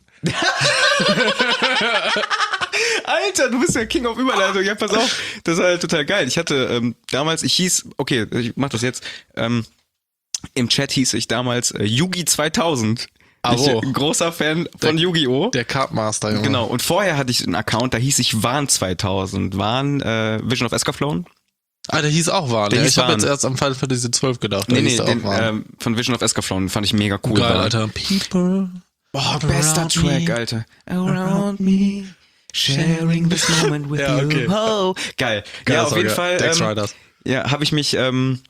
Alter, du bist ja King of Überleitung. Ja, pass auf. Das war halt total geil. Ich hatte ähm, damals, ich hieß, okay, ich mach das jetzt, ähm, im Chat hieß ich damals äh, Yugi zweitausend. Ah, Ich, wo? ein großer Fan von Der- Yu-Gi-Oh! Der Cardmaster, Junge. Genau, und vorher hatte ich einen Account, da hieß ich Wahn zweitausend. Wahn, äh, Vision of Escaflown. Ah, der hieß auch Wahn. Der Ja, hieß ich habe Wahn. jetzt erst am Final Fantasy zwölf gedacht. Der Nee, nee, hieß der den, auch Wahn. ähm, von Vision of Escaflown fand ich mega cool. Geil, Wahn. Alter. People. Oh, bester Track, Alter. Around me, sharing this moment with Ja, you. okay. Oh. Geil. Ja, auf jeden Fall. Dex Ähm, Riders. ja, habe ich mich ähm,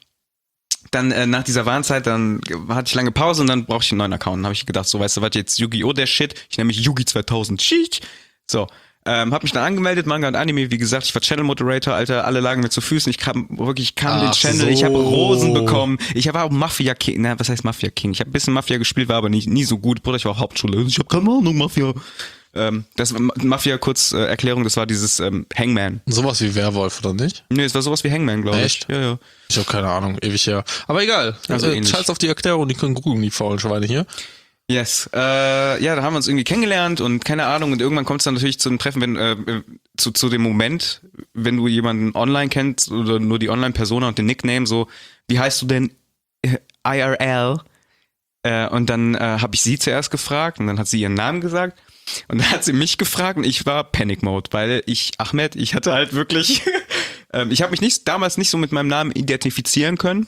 dann äh, nach dieser Warnzeit, dann hatte ich lange Pause und dann brauchte ich einen neuen Account. Dann habe ich gedacht, so, weißt du was, jetzt Yu-Gi-Oh! Der Shit. Ich nenne mich Yugi zweitausend. Schicht. So. Ähm, hab mich dann angemeldet, Manga und Anime, wie gesagt, ich war Channel Moderator, Alter, alle lagen mir zu Füßen, ich kam wirklich, kam den Ach Channel, so. ich habe Rosen bekommen, ich war auch Mafia King, na, was heißt Mafia King? Ich habe ein bisschen Mafia gespielt, war aber nie, nie so gut, Bruder, ich war auch Hauptschule, ich habe keine Ahnung, Mafia. Ähm, das war Mafia, kurz äh, Erklärung, das war dieses ähm, Hangman. Sowas wie Werwolf, oder nicht? Nee, es war sowas wie Hangman, glaube ich. Echt? Ja, ja. Ich habe keine Ahnung, ewig her. Aber egal. Also Also, ähnlich. scheiß auf die Erklärung, die können googeln, die faulen Schweine hier. Yes. Äh, ja, da haben wir uns irgendwie kennengelernt und keine Ahnung und irgendwann kommt es dann natürlich zu einem Treffen, wenn äh, zu zu dem Moment, wenn du jemanden online kennst oder nur die Online-Persona und den Nickname so, wie heißt du denn äh, I R L? Äh, und dann äh, habe ich sie zuerst gefragt und dann hat sie ihren Namen gesagt und dann hat sie mich gefragt und ich war Panic Mode, weil ich Ahmed, ich hatte halt wirklich, ähm, ich habe mich nicht damals nicht so mit meinem Namen identifizieren können.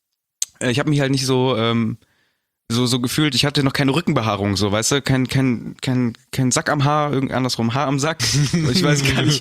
Äh, ich habe mich halt nicht so ähm, so so gefühlt, ich hatte noch keine Rückenbehaarung, so, weißt du, kein kein kein kein Sack am Haar, irgend andersrum, Haar am Sack. Ich weiß gar nicht.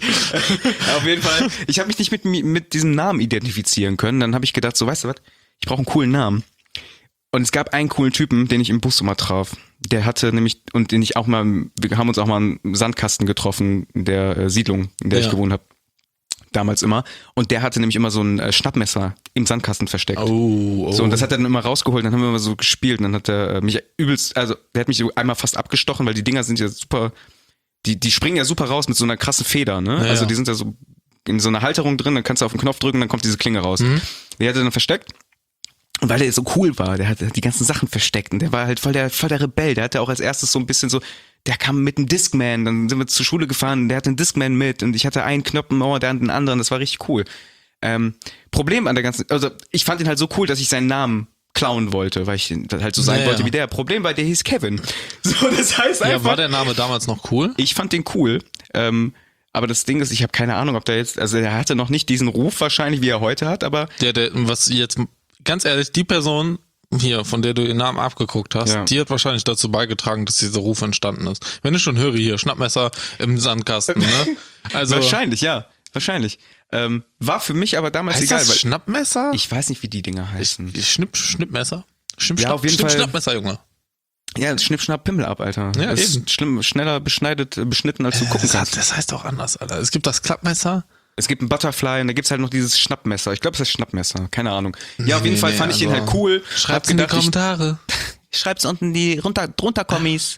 Auf jeden Fall, ich habe mich nicht mit mi- mit diesem Namen identifizieren können. Dann habe ich gedacht, so, weißt du was? Ich brauche einen coolen Namen. Und es gab einen coolen Typen, den ich im Bus immer traf. Der hatte nämlich und den ich auch mal, wir haben uns auch mal im Sandkasten getroffen in der äh, Siedlung, in der Ja. ich gewohnt habe. Damals immer. Und der hatte nämlich immer so ein äh, Schnappmesser im Sandkasten versteckt. Oh, oh. So, und das hat er dann immer rausgeholt, dann haben wir immer so gespielt und dann hat er äh, mich übelst, also der hat mich so einmal fast abgestochen, weil die Dinger sind ja super, die, die springen ja super raus mit so einer krassen Feder, ne? Ja, also ja. die sind ja so in so einer Halterung drin, dann kannst du auf den Knopf drücken, dann kommt diese Klinge raus. Mhm. Die hat er dann versteckt. Und weil er so cool war, der hat die ganzen Sachen versteckt und der war halt voll der, voll der Rebell, der hatte auch als erstes so ein bisschen so, der kam mit einem Discman, dann sind wir zur Schule gefahren, der hatte einen Discman mit und ich hatte einen Knopf, oh, der hat einen anderen, das war richtig cool. Ähm, Problem an der ganzen, also ich fand ihn halt so cool, dass ich seinen Namen klauen wollte, weil ich halt so sein Ja, wollte ja. wie der. Problem war, der hieß Kevin. So, das heißt Ja, einfach, war der Name damals noch cool? ich fand den cool, ähm, aber das Ding ist, ich habe keine Ahnung, ob der jetzt, also er hatte noch nicht diesen Ruf wahrscheinlich, wie er heute hat, aber Der, der, was jetzt, ganz ehrlich, die Person hier, von der du den Namen abgeguckt hast, Ja. die hat wahrscheinlich dazu beigetragen, dass dieser Ruf entstanden ist. Wenn ich schon höre hier, Schnappmesser im Sandkasten, ne? Also, wahrscheinlich, ja, wahrscheinlich. Ähm, war für mich aber damals heißt egal, das weil Schnappmesser? ich weiß nicht, wie die Dinger heißen. Schnipp, Schnippmesser? Schnipp, Ja, Schnapp, auf jeden Schnipp, Fall. Schnappmesser, Junge. Ja, Schnipp, Schnapp, Pimmel ab, Alter. Ja, das ist eben. schlimm, schneller beschneidet, äh, beschnitten, als du gucken Das, kannst. hat, das heißt auch anders, Alter. Es gibt das Klappmesser. Es gibt ein Butterfly und da gibt's halt noch dieses Schnappmesser. Ich glaube, es ist Schnappmesser. Keine Ahnung. Ja, auf jeden Nee, Fall nee, fand ich den also halt cool. Schreibt's Hab in die gedacht, ich- Kommentare. Schreib's unten die runter, drunter Kommis.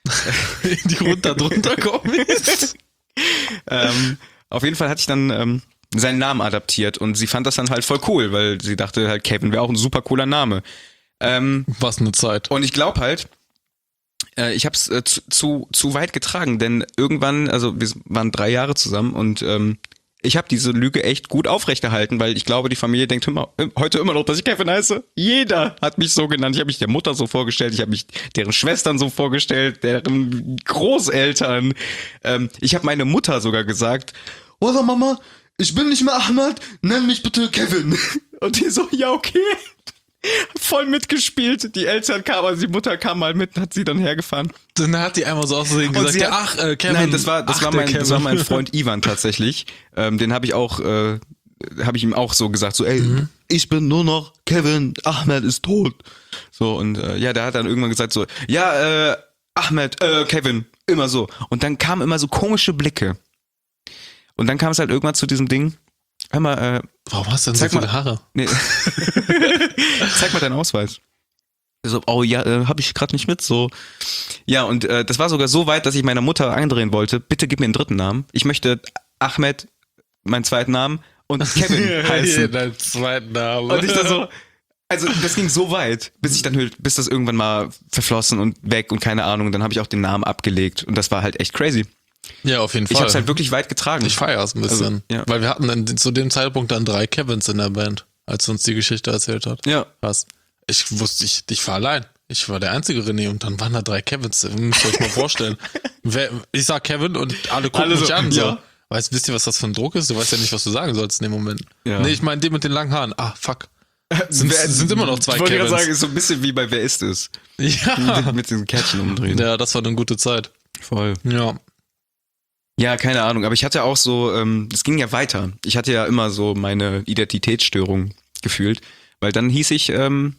Die runter drunter Kommis. ähm, auf jeden Fall hatte ich dann ähm, seinen Namen adaptiert und sie fand das dann halt voll cool, weil sie dachte halt, Kevin wäre auch ein super cooler Name. Ähm, Was eine Zeit. und ich glaube halt, äh, ich habe es äh, zu, zu, zu weit getragen, denn irgendwann, also wir waren drei Jahre zusammen und ähm, ich habe diese Lüge echt gut aufrechterhalten, weil ich glaube, die Familie denkt immer, heute immer noch, dass ich Kevin heiße. Jeder hat mich so genannt. Ich habe mich der Mutter so vorgestellt, ich habe mich deren Schwestern so vorgestellt, deren Großeltern. Ähm, ich habe meine Mutter sogar gesagt, oder Mama, ich bin nicht mehr Ahmed, nenn mich bitte Kevin. Und die so, ja okay. Voll mitgespielt. Die Eltern kamen, also die Mutter kam mal mit, hat sie dann hergefahren. Dann hat die einmal so aus Versehen gesagt, sie ja, hat, ach, äh, Kevin. Nein, das war, das ach, war der mein, Kevin. das war mein Freund Ivan tatsächlich. Ähm, den habe ich auch, äh, habe ich ihm auch so gesagt, so, ey, mhm. ich bin nur noch Kevin, Ahmed ist tot. So, und äh, ja, der hat dann irgendwann gesagt so, ja, äh, Ahmed, äh, Kevin, immer so. Und dann kamen immer so komische Blicke. Und dann kam es halt irgendwann zu diesem Ding, hör mal, äh, warum hast du denn so viele Haare? Nee. Zeig mal deinen Ausweis. So, oh ja, äh, habe ich gerade nicht mit, so. Ja, und äh, das war sogar so weit, dass ich meiner Mutter eindrehen wollte, bitte gib mir einen dritten Namen. Ich möchte Ahmed, meinen zweiten Namen, und Kevin heißen. Deinen zweiten Namen. Und ich dann so, also das ging so weit, bis ich dann, bis das irgendwann mal verflossen und weg und keine Ahnung, und dann habe ich auch den Namen abgelegt und das war halt echt crazy. Ja, auf jeden Fall. Ich hab's halt wirklich weit getragen. Ich feier's ein bisschen. Also, ja. Weil wir hatten dann zu dem Zeitpunkt dann drei Kevins in der Band, als sie uns die Geschichte erzählt hat. Ja. Was? Ich wusste, ich, ich war allein. Ich war der einzige René und dann waren da drei Kevins. Das müsst ihr euch mal vorstellen. Wer, ich sag Kevin und alle gucken alle mich so, an. So. Ja. Weißt, wisst ihr, was das für ein Druck ist? Du weißt ja nicht, was du sagen sollst in dem Moment. Ja. Nee, ich meine den mit den langen Haaren. Ah, fuck. Sind, Wer, sind immer noch zwei ich wollte Kevins. gerade sagen, ist so ein bisschen wie bei Wer ist es? Ja. Mit, mit diesen Kärtchen umdrehen. Ja, das war eine gute Zeit. Voll. Ja. Ja, keine Ahnung, aber ich hatte auch so, ähm, es ging ja weiter. Ich hatte ja immer so meine Identitätsstörung gefühlt, weil dann hieß ich, ähm,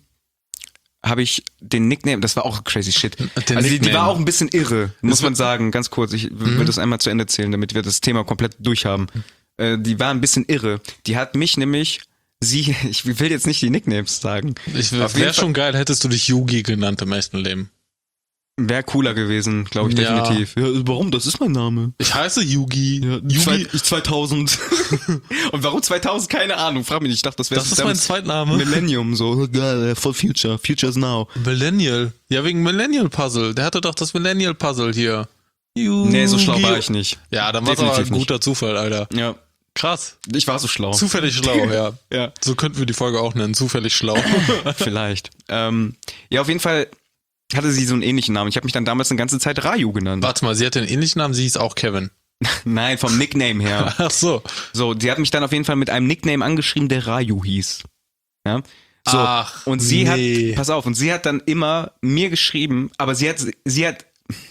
habe ich den Nickname, das war auch crazy shit. Den also die, die Nickname. war auch ein bisschen irre, muss Das man sagen, ganz kurz. Ich will Mhm. das einmal zu Ende zählen, damit wir das Thema komplett durchhaben. Äh, die war ein bisschen irre. Die hat mich nämlich, sie, ich will jetzt nicht die Nicknames sagen. Ich Auf jeden wäre Fall- schon geil, hättest du dich Yugi genannt im echten Leben. Wäre cooler gewesen, glaube ich, Ja. definitiv. Ja, warum? Das ist mein Name. Ich heiße Yugi. Ja, Yugi. zwei, ich zweitausend. Und warum zweitausend? Keine Ahnung. Frag mich nicht. Ich dachte, das wäre Das ist mein Zweitname. Millennium, so. Geil, for future. Future's now. Millennial. Ja, wegen Millennial Puzzle. Der hatte doch das Millennial Puzzle hier. Yugi. Nee, so schlau war ich nicht. Ja, dann war es aber ein Definitiv nicht. guter Zufall, Alter. Ja. Krass. Ich war so schlau. Zufällig schlau, ja. Ja. So könnten wir die Folge auch nennen. Zufällig schlau. Vielleicht. Ähm, ja, auf jeden Fall hatte sie so einen ähnlichen Namen. Ich habe mich dann damals eine ganze Zeit Raju genannt. Warte mal, sie hatte einen ähnlichen Namen, sie hieß auch Kevin. Nein, vom Nickname her. Ach so. So, sie hat mich dann auf jeden Fall mit einem Nickname angeschrieben, der Raju hieß. Ja. So, Ach, und sie nee. hat, pass auf, und sie hat dann immer mir geschrieben, aber sie hat, sie hat,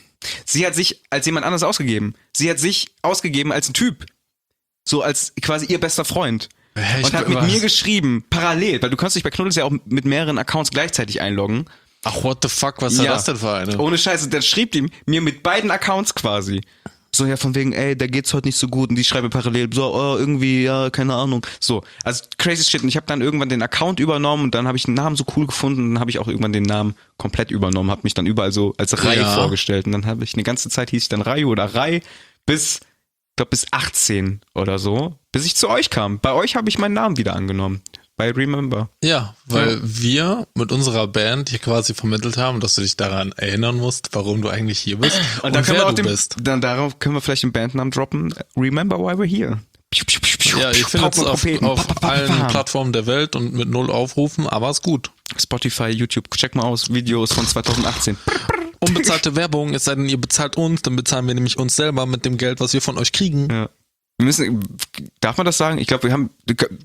sie hat sich als jemand anderes ausgegeben. Sie hat sich ausgegeben als ein Typ. So als quasi ihr bester Freund. Hä, ich Und hat mit was? mir geschrieben, parallel, weil du kannst dich bei Knuddels ja auch mit mehreren Accounts gleichzeitig einloggen. Ach, what the fuck, was ist Ja. das denn für eine? Ohne Scheiße, dann schrieb die mir mit beiden Accounts quasi. So, ja, von wegen, ey, da geht's heute nicht so gut. Und die schreibe parallel, so, oh, irgendwie, ja, keine Ahnung. So, also crazy shit. Und ich habe dann irgendwann den Account übernommen und dann habe ich den Namen so cool gefunden und dann habe ich auch irgendwann den Namen komplett übernommen, habe mich dann überall so als Rai Ja. vorgestellt. Und dann habe ich eine ganze Zeit hieß ich dann Rai oder Rai bis, ich glaube, bis achtzehn oder so, bis ich zu euch kam. Bei euch habe ich meinen Namen wieder angenommen. Bei Remember. Ja, weil Ja. wir mit unserer Band hier quasi vermittelt haben, dass du dich daran erinnern musst, warum du eigentlich hier bist und, dann können wer wir auch du den, bist. dann darauf können wir vielleicht den Bandnamen droppen. Remember why we're here. Ja, ich finde es auf, Trompeten. auf Pa, pa, pa, allen pa. Plattformen der Welt und mit null Aufrufen, aber ist gut. Spotify, YouTube, check mal aus, Videos von zweitausendachtzehn. Unbezahlte Werbung, es sei denn, ihr bezahlt uns, dann bezahlen wir nämlich uns selber mit dem Geld, was wir von euch kriegen. Ja. Wir müssen, darf man das sagen? Ich glaube, wir haben,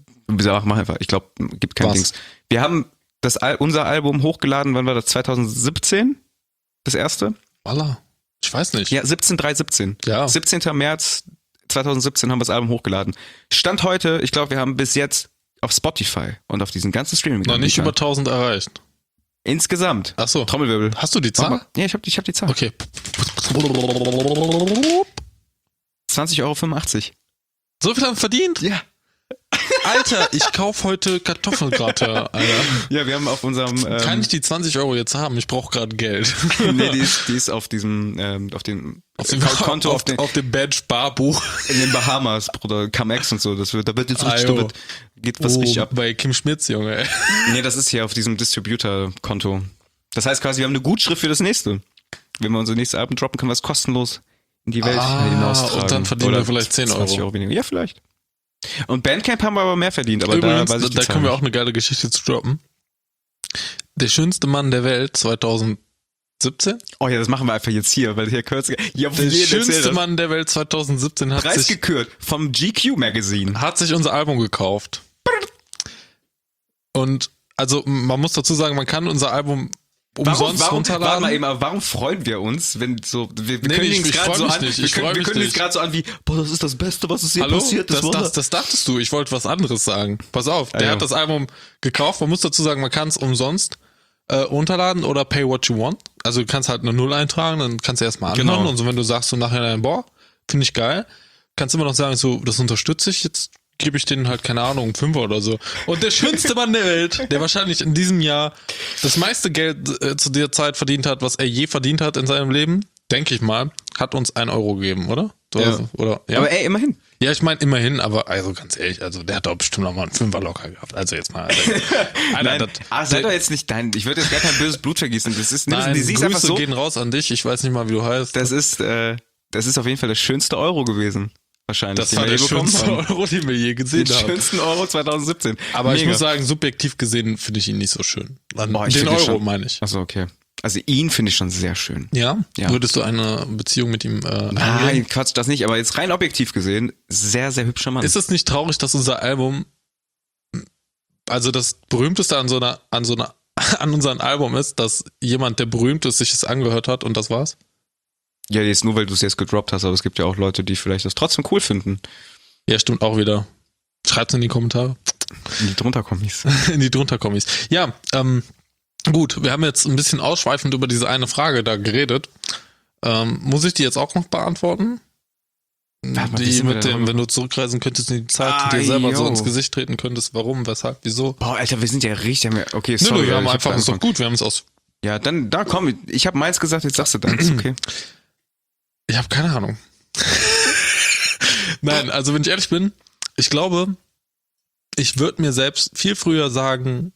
wir mach einfach, ich glaube, gibt kein Was? Dings. Wir haben das, Al- unser Album hochgeladen, wann war das? zweitausendsiebzehn? Das erste? Voila. Ich weiß nicht. Ja, siebzehn drei siebzehn. Ja. siebzehnten März zweitausendsiebzehn haben wir das Album hochgeladen. Stand heute, ich glaube, wir haben bis jetzt auf Spotify und auf diesen ganzen Streaming. Noch nicht über tausend erreicht. Insgesamt. Ach so. Trommelwirbel. Hast du die Mach Zahl? mal. Ja, ich habe ich hab die Zahl. Okay. zwanzig Euro fünfundachtzig. So viel haben wir verdient? Ja. Alter, ich kauf heute Kartoffelgratin, Alter. Ja, wir haben auf unserem... Ähm, Kann ich die zwanzig Euro jetzt haben? Ich brauche gerade Geld. nee, die ist, die ist auf diesem, ähm, auf dem, auf dem Konto, auf, auf, den, auf dem Badge-Barbuch. In den Bahamas, Bruder, Cum-Ex und so. Das wird, da wird jetzt richtig, ah, da wird, geht was oh, richtig ab. Bei Kim Schmitz, Junge, ey. Nee, das ist hier auf diesem Distributor-Konto. Das heißt quasi, wir haben eine Gutschrift für das nächste. Wenn wir unser nächstes Album droppen, können wir es kostenlos in die Welt ah, hinaustragen. Und dann verdienen Oder wir vielleicht zehn Euro. Euro weniger. Ja, vielleicht. Und Bandcamp haben wir aber mehr verdient, aber Übrigens, da weiß ich die da Zahl können wir nicht. auch eine geile Geschichte zu droppen. Der schönste Mann der Welt zweitausendsiebzehn. Oh ja, das machen wir einfach jetzt hier, weil hier kurz. Ja, Der schönste Mann der Welt zweitausendsiebzehn hat sich, preisgekürt vom G Q Magazine. hat sich unser Album gekauft. Und also man muss dazu sagen, man kann unser Album umsonst warum, warum, runterladen. Warte mal eben, aber warum freuen wir uns, wenn so, wir, wir Nee, können ich- uns ich gerade freu so mich an, nicht, wir ich können, freu wir mich können uns nicht. gerade so an wie, boah, das ist das Beste, was es hier Hallo? passiert ist, das, oder? das, das dachtest du. Ich wollte was anderes sagen. Pass auf, der Ah, ja. hat das Album gekauft. Man muss dazu sagen, man kann es umsonst äh, runterladen oder pay what you want. Also du kannst halt eine Null eintragen, dann kannst du erstmal anhören. Genau. Und so, wenn du sagst so nachher, boah, finde ich geil, kannst du immer noch sagen, so, das unterstütze ich, jetzt gebe ich denen halt, keine Ahnung, einen Fünfer oder so. Und der schönste Mann der Welt, der wahrscheinlich in diesem Jahr das meiste Geld äh, zu der Zeit verdient hat, was er je verdient hat in seinem Leben, denke ich mal, hat uns einen Euro gegeben, oder? Oder, Ja. oder ja. Aber ey, immerhin. Ja, ich meine immerhin, aber also ganz ehrlich, also der hat doch bestimmt noch mal einen Fünfer locker gehabt. Also jetzt mal. Also, Alter, Nein, das, ah, sei doch jetzt nicht dein, ich würde jetzt gar kein böses Blut vergießen. Das ist, nein, die, sie ist Grüße einfach so, gehen raus an dich. Ich weiß nicht mal, wie du heißt. das ist, äh, das ist auf jeden Fall der schönste Euro gewesen. Wahrscheinlich. Das den war wir der je bekommen schönste haben. Euro, den wir je gesehen Den haben. schönsten Euro zweitausendsiebzehn. Aber ich Mega. muss sagen, subjektiv gesehen finde ich ihn nicht so schön. An Boah, ich den finde Euro schon- meine ich. Achso, okay. Also ihn finde ich schon sehr schön. Ja? Ja. Würdest du eine Beziehung mit ihm äh, eingehen? Nein, Quatsch, das nicht, aber jetzt rein objektiv gesehen, sehr, sehr hübscher Mann. Ist es nicht traurig, dass unser Album, also das berühmteste an so einer, an so einer, an unserem Album ist, dass jemand, der berühmt ist, sich es angehört hat und das war's? Ja, jetzt nur, weil du es jetzt gedroppt hast, aber es gibt ja auch Leute, die vielleicht das trotzdem cool finden. Ja, stimmt auch wieder. Schreibt's in die Kommentare. In die drunter Kommis. In die drunter Kommis. Ja, ähm, gut, wir haben jetzt ein bisschen ausschweifend über diese eine Frage da geredet. Ähm, muss ich die jetzt auch noch beantworten? Warte mal, wie die sind wir mit da dem, drauf? wenn du zurückreisen könntest in die Zeit Ah, und dir selber so yo. ins Gesicht treten könntest, warum, weshalb, wieso? Boah, Alter, wir sind ja richtig. Okay, Nö, sorry. nö, wir haben ich hab einfach, ist doch angefangen. gut, wir haben es aus. Ja, dann, da komm, ich habe meins gesagt, jetzt sagst du deins, okay. Ich habe keine Ahnung. Nein, also wenn ich ehrlich bin, ich glaube, ich würde mir selbst viel früher sagen,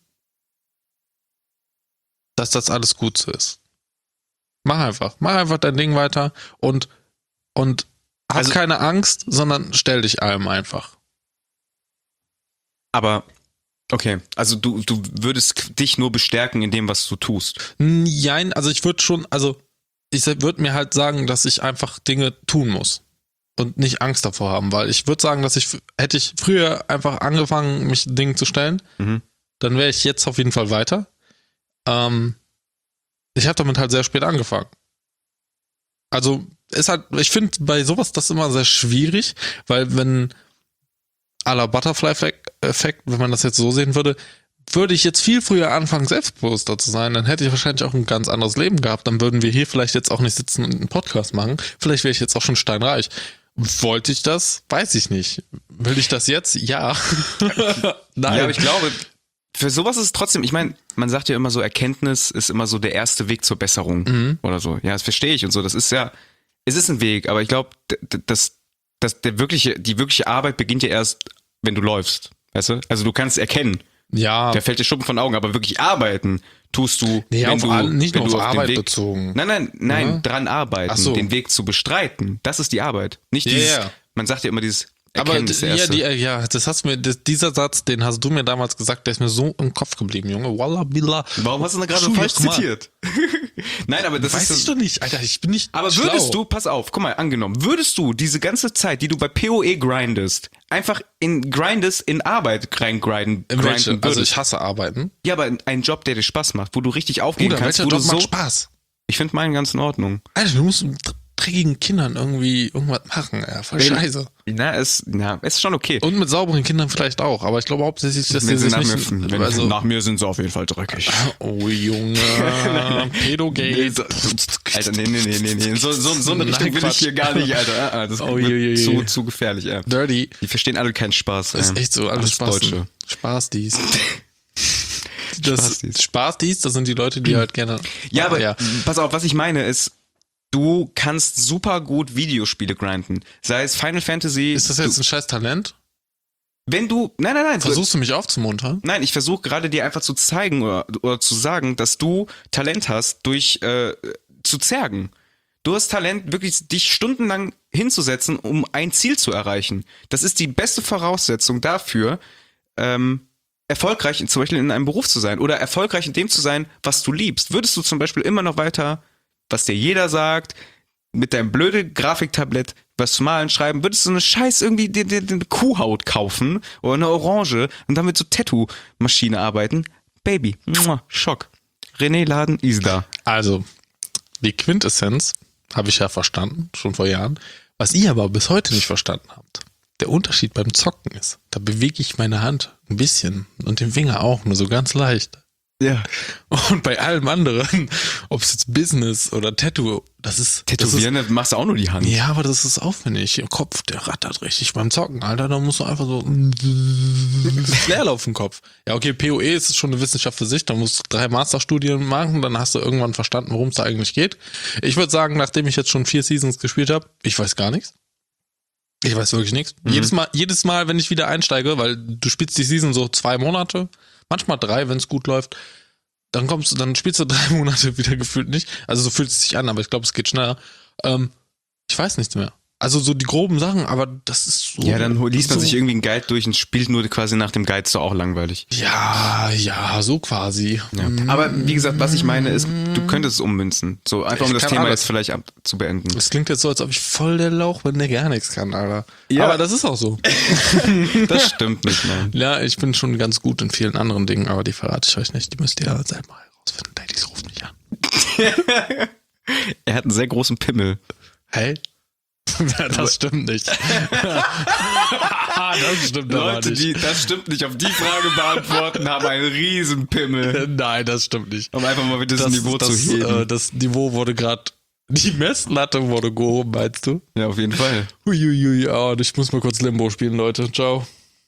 dass das alles gut so ist. Mach einfach, mach einfach dein Ding weiter und, und hab Also- keine Angst, sondern stell dich allem einfach. Aber, okay, also du, du würdest dich nur bestärken in dem, was du tust. Nein, also ich würde schon, also ich würde mir halt sagen, dass ich einfach Dinge tun muss und nicht Angst davor haben, weil ich würde sagen, dass ich, hätte ich früher einfach angefangen, mich Dingen zu stellen, Mhm. dann wäre ich jetzt auf jeden Fall weiter. Ähm, ich habe damit halt sehr spät angefangen. Also ist halt, ich finde bei sowas das immer sehr schwierig, weil wenn à la Butterfly-Effekt, wenn man das jetzt so sehen würde, würde ich jetzt viel früher anfangen, selbstbewusster zu sein, dann hätte ich wahrscheinlich auch ein ganz anderes Leben gehabt. Dann würden wir hier vielleicht jetzt auch nicht sitzen und einen Podcast machen. Vielleicht wäre ich jetzt auch schon steinreich. Wollte ich das? Weiß ich nicht. Will ich das jetzt? Ja. Nein. Ja, aber ich glaube, für sowas ist es trotzdem, ich meine, man sagt ja immer so, Erkenntnis ist immer so der erste Weg zur Besserung Mhm. oder so. Ja, das verstehe ich und so. Das ist ja, es ist ein Weg, aber ich glaube, dass, dass der wirkliche, die wirkliche Arbeit beginnt ja erst, wenn du läufst. Weißt du? Also du kannst erkennen. Ja. Da fällt dir Schuppen von den Augen, aber wirklich arbeiten tust du, Nee, wenn auf du, all- nicht wenn nur du auf auf den Arbeit Weg, bezogen. Nein, nein, nein, Ja. dran arbeiten, Ach so. den Weg zu bestreiten. Das ist die Arbeit. Nicht Ja, dieses, ja. man sagt ja immer dieses Aber Erkennen ist d- der ja, erste. die, ja, das hast mir, das, dieser Satz, den hast du mir damals gesagt, der ist mir so im Kopf geblieben, Junge. Wallah billah. Warum hast du da gerade Schuh, falsch guck mal. zitiert? Nein, aber das Weiß ist ich doch nicht, Alter, ich bin nicht Aber schlau. würdest du, pass auf, guck mal, angenommen, würdest du diese ganze Zeit, die du bei P O E grindest, einfach in grindest, in Arbeit rein grinden, In welche? grinden Also würdest? ich hasse Arbeiten. Ja, aber einen Job, der dir Spaß macht, wo du richtig aufgehen Bruder, kannst, welcher wo Job du so, macht Spaß? ich finde meinen ganz in Ordnung. Alter, du musst, dreckigen Kindern irgendwie irgendwas machen, ja, voll Wenn- scheiße. Na, es, na, es ist schon okay. Und mit sauberen Kindern vielleicht auch, aber ich glaube hauptsächlich, dass die Wenn sie sich nach, nicht... mir, wenn, also, nach mir sind sie auf jeden Fall dreckig. oh Junge, Pedogate. Alter, nee, nee, nee, nee, nee. So, so, so eine Nein, Richtung will Quatsch. ich hier gar nicht, Alter. Ah, Das Oh, wird je, je, je. zu, zu gefährlich, ja. Dirty. Die verstehen alle keinen Spaß. Das ist ähm. echt so, alles Alles Spaß. Deutsche. Spaß dies. Das Spaßdies. Spaß dies, das sind die Leute, die halt gerne... Ja, aber ja. pass auf, was ich meine ist, du kannst super gut Videospiele grinden. Sei es Final Fantasy. Ist das jetzt ein scheiß Talent? Wenn du, nein, nein, nein. Versuchst du mich aufzumuntern? Nein, ich versuche gerade dir einfach zu zeigen oder, oder zu sagen, dass du Talent hast, durch äh, zu zergen. Du hast Talent, wirklich dich stundenlang hinzusetzen, um ein Ziel zu erreichen. Das ist die beste Voraussetzung dafür, ähm, erfolgreich in, zum Beispiel in einem Beruf zu sein oder erfolgreich in dem zu sein, was du liebst. Würdest du zum Beispiel immer noch weiter, was dir jeder sagt, mit deinem blöden Grafiktablett was zu malen, schreiben, würdest du eine Scheiß irgendwie die, die, die eine Kuhhaut kaufen oder eine Orange und damit so Tattoo-Maschine arbeiten? Baby, Mua, Schock. René Laden ist da. Also, die Quintessenz habe ich ja verstanden, schon vor Jahren. Was ihr aber bis heute nicht verstanden habt, der Unterschied beim Zocken ist, da bewege ich meine Hand ein bisschen und den Finger auch, nur so ganz leicht. Ja. Und bei allem anderen, ob es jetzt Business oder Tattoo, das ist... Tätowieren, das machst du auch nur die Hand. Ja, aber das ist aufwendig. Ihr Kopf, der rattert richtig beim Zocken, Alter. Da musst du einfach so Leerlauf im Kopf. Ja, okay, P O E ist schon eine Wissenschaft für sich. Da musst du drei Masterstudien machen, dann hast du irgendwann verstanden, worum es da eigentlich geht. Ich würde sagen, nachdem ich jetzt schon vier Seasons gespielt habe, ich weiß gar nichts. Ich weiß wirklich nichts. Mhm. Jedes Mal, jedes Mal, wenn ich wieder einsteige, weil du spielst die Season so zwei Monate, manchmal drei, wenn es gut läuft, dann kommst du, dann spielst du drei Monate wieder gefühlt nicht. Also so fühlt es sich an, aber ich glaube, es geht schneller. Ähm, ich weiß nichts mehr. Also so die groben Sachen, aber das ist so... Ja, dann liest man so, sich irgendwie einen Guide durch und spielt nur quasi nach dem Guide, ist doch auch langweilig. Ja, ja, so quasi. Ja. Aber wie gesagt, was ich meine ist, du könntest es ummünzen. So einfach, um Ich das kann Thema alles. jetzt vielleicht ab, zu beenden. Das klingt jetzt so, als ob ich voll der Lauch bin, der gar nichts kann, Alter. Ja. Aber das ist auch so. Das stimmt nicht, nein. Ja, ich bin schon ganz gut in vielen anderen Dingen, aber die verrate ich euch nicht. Die müsst ihr ja selber herausfinden. Ladies, ruft mich an. Er hat einen sehr großen Pimmel. Hey? Das stimmt nicht. Das stimmt aber Leute, nicht. die das stimmt nicht, auf die Frage beantworten, haben einen riesen Pimmel. Nein, das stimmt nicht. Um einfach mal wieder das, Das, Niveau das, zu heben. äh, das Niveau wurde gerade, die Messlatte wurde gehoben, meinst du? Ja, auf jeden Fall. Uiuiui, oh, ich muss mal kurz Limbo spielen, Leute. Ciao.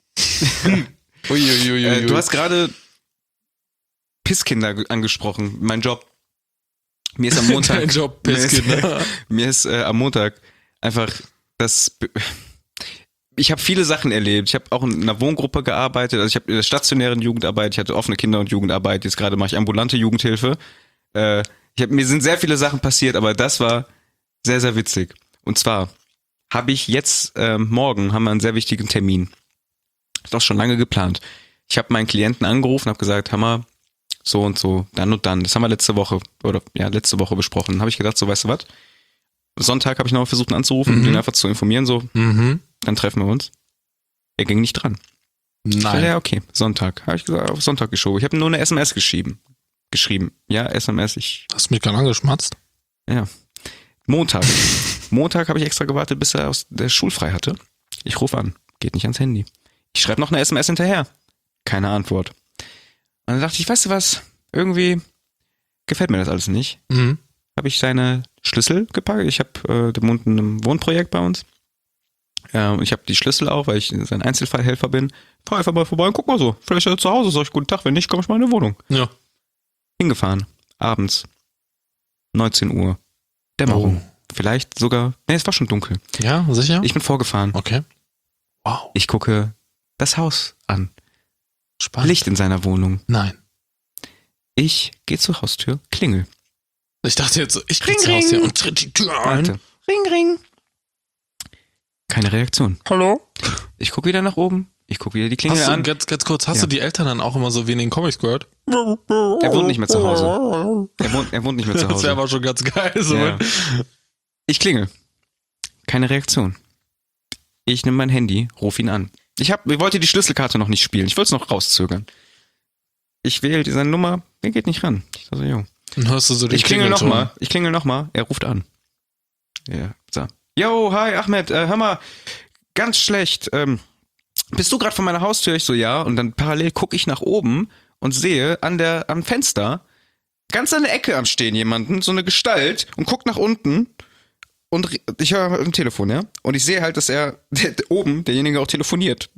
Uiuiui. Äh, du hast gerade Pisskinder ge- angesprochen, mein Job. Mir ist am Montag... Dein Job, mir ist, Pisskinder. mir ist äh, am Montag einfach das... Be- Ich habe viele Sachen erlebt. Ich habe auch in einer Wohngruppe gearbeitet. Also ich habe in der stationären Jugendarbeit, ich hatte offene Kinder- und Jugendarbeit. Jetzt gerade mache ich ambulante Jugendhilfe. Äh, ich hab, mir sind sehr viele Sachen passiert, aber das war sehr, sehr witzig. Und zwar habe ich jetzt, ähm, morgen haben wir einen sehr wichtigen Termin. Ist auch schon lange geplant. Ich habe meinen Klienten angerufen und habe gesagt, Hammer, so und so, dann und dann. Das haben wir letzte Woche, oder ja, letzte Woche besprochen. Dann habe ich gedacht, so, weißt du was? Sonntag habe ich nochmal versucht, ihn anzurufen und Mhm. ihn einfach zu informieren, so, Mhm. dann treffen wir uns. Er ging nicht dran. Ich dachte, Nein. ja, okay, Sonntag. Habe ich gesagt, auf Sonntag geschoben. Ich habe nur eine S M S geschrieben. Geschrieben. Ja, S M S, ich, Hast du mich gerade angeschmatzt? ja. Montag. Montag habe ich extra gewartet, bis er aus der schulfrei hatte. Ich rufe an. Geht nicht ans Handy. Ich schreibe noch eine S M S hinterher. Keine Antwort. Und dann dachte ich, weißt du was? Irgendwie gefällt mir das alles nicht. Mhm. Habe ich seine Schlüssel gepackt. Ich habe, äh, der wohnt in einem Wohnprojekt bei uns. Äh, und ich habe die Schlüssel auch, weil ich sein Einzelfallhelfer bin. Fahr einfach mal vorbei und guck mal so. Vielleicht ist er zu Hause, sag ich guten Tag. Wenn nicht, komm ich mal in die Wohnung. Ja. Hingefahren. Abends. neunzehn Uhr. Dämmerung. Vielleicht sogar, nee, es war schon dunkel. Ja, sicher? Ich bin vorgefahren. Okay. Wow. Ich gucke das Haus an. Spannend. Licht in seiner Wohnung. Nein. Ich gehe zur Haustür, klingel. Ich dachte jetzt so, ich Ring, gehe zu Hause ring. und tritt die Tür ein. Warte. Ring, ring. Keine Reaktion. Hallo? Ich gucke wieder nach oben. Ich gucke wieder die Klingel Hast du, an. ganz, ganz kurz, hast Ja. du die Eltern dann auch immer so wie in den Comics gehört? Er wohnt nicht mehr zu Hause. Er wohnt, er wohnt nicht mehr zu Das wäre Hause. aber schon ganz geil. So. Ja. Ich klingel. Keine Reaktion. Ich nehme mein Handy, ruf ihn an. Ich, hab, ich wollte die Schlüsselkarte noch nicht spielen. Ich wollte es noch rauszögern. Ich wähle seine Nummer. Er geht nicht ran. Ich dachte, jo. Dann hörst du so den Ich klingel Klingelton. nochmal. Ich klingel nochmal. Er ruft an. Ja, so. Yo, hi, Ahmed, äh, hör mal, ganz schlecht. Ähm, bist du gerade vor meiner Haustür? Ich so, ja. Und dann parallel gucke ich nach oben und sehe an der, am Fenster, ganz an der Ecke am Stehen jemanden, so eine Gestalt und guckt nach unten und ich höre ein Telefon, ja. Und ich sehe halt, dass er der, der, oben, derjenige auch telefoniert.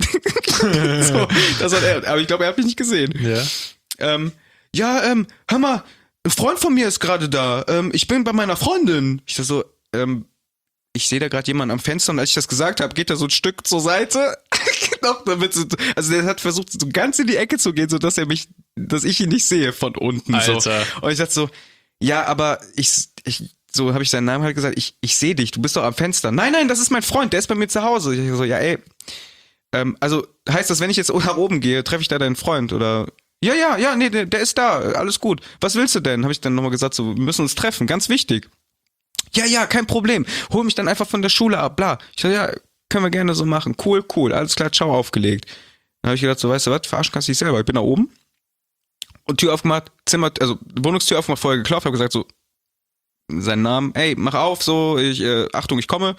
So, das hat er, aber ich glaube, er hat mich nicht gesehen. Ja. Ähm, ja, ähm, hör mal, ein Freund von mir ist gerade da. Ähm, ich bin bei meiner Freundin. Ich so, ähm, ich sehe da gerade jemanden am Fenster und als ich das gesagt habe, geht er so ein Stück zur Seite. damit so, also der hat versucht, so ganz in die Ecke zu gehen, so dass er mich, dass ich ihn nicht sehe von unten. Alter. So. Und ich dachte so, ja, aber ich, ich so habe ich seinen Namen halt gesagt, ich, ich sehe dich, du bist doch am Fenster. Nein, nein, das ist mein Freund, der ist bei mir zu Hause. Ich so, ja, ey, ähm, also heißt das, wenn ich jetzt nach oben gehe, treffe ich da deinen Freund oder? Ja, ja, ja, nee, der, der ist da, alles gut. Was willst du denn? Habe ich dann nochmal gesagt, so, wir müssen uns treffen, ganz wichtig. Ja, ja, kein Problem. Hol mich dann einfach von der Schule ab, bla. Ich so, ja, können wir gerne so machen. Cool, cool, alles klar, ciao, aufgelegt. Dann habe ich gedacht, so, weißt du was, verarschen kannst du dich selber. Ich bin da oben und Tür aufgemacht, Zimmer, also Wohnungstür aufgemacht, vorher geklopft, habe gesagt so, seinen Namen, ey, mach auf, so, ich, äh, Achtung, ich komme.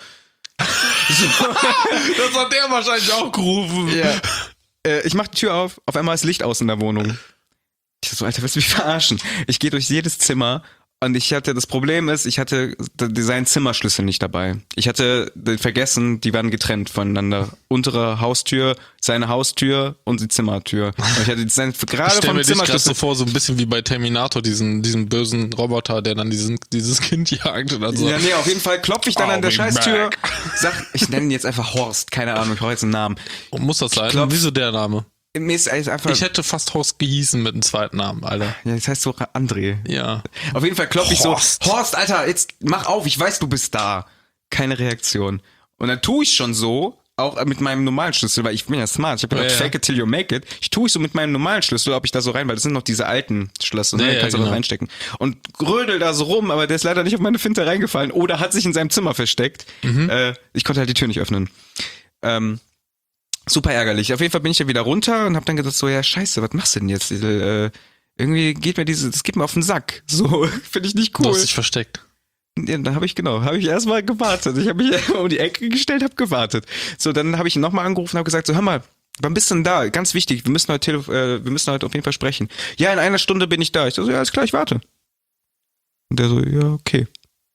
So. Das hat der wahrscheinlich auch gerufen. Ja. Äh, ich mach die Tür auf, auf einmal ist Licht aus in der Wohnung. Ich so, Alter, willst du mich verarschen? Ich gehe durch jedes Zimmer und ich hatte, das Problem ist, ich hatte seinen Zimmerschlüssel nicht dabei. Ich hatte vergessen, die waren getrennt voneinander. Untere Haustür, seine Haustür und die Zimmertür. Und ich hatte seine, gerade ich stell vom mir dich gerade Zimmerschlüssel so vor, so ein bisschen wie bei Terminator, diesen, diesen bösen Roboter, der dann diesen, dieses Kind jagt oder so. Ja, nee, auf jeden Fall klopfe ich dann I'll an der be Scheißtür, back. sag, ich nenne ihn jetzt einfach Horst, keine Ahnung, ich brauche jetzt einen Namen. Und muss das sein? Klopf- Wieso der Name? Mir ist einfach, Ich hätte fast Horst gehießen mit einem zweiten Namen, Alter. ja, das heißt so André. Ja. Auf jeden Fall klopfe ich so, Horst. Horst, Alter, jetzt mach auf, ich weiß, du bist da. Keine Reaktion. Und dann tue ich schon so, auch mit meinem normalen Schlüssel, weil ich bin ja smart. Ich habe gedacht, Ja, ja. fake it till you make it. Ich tue ich so mit meinem normalen Schlüssel, ob ich da so rein, weil das sind noch diese alten Schlösser, ne? Ja, Da ja, kannst du genau. was reinstecken. Und grödel da so rum, aber der ist leider nicht auf meine Finte reingefallen oder hat sich in seinem Zimmer versteckt. Mhm. Äh, ich konnte halt die Tür nicht öffnen. Ähm, super ärgerlich. Auf jeden Fall bin ich dann wieder runter und habe dann gedacht so, ja scheiße, was machst du denn jetzt? Äh, irgendwie geht mir diese, das geht mir auf den Sack. So, finde ich nicht Du cool. hast dich versteckt. Ja, da habe ich genau, habe ich erstmal gewartet. Ich habe mich um die Ecke gestellt, habe gewartet. So, dann habe ich ihn nochmal angerufen und habe gesagt, so, hör mal, wann bist du denn da? Ganz wichtig, wir müssen heute, telef- äh, wir müssen heute auf jeden Fall sprechen. Ja, in einer Stunde bin ich da. Ich so, ja, alles klar, ich warte. Und der so, ja, okay.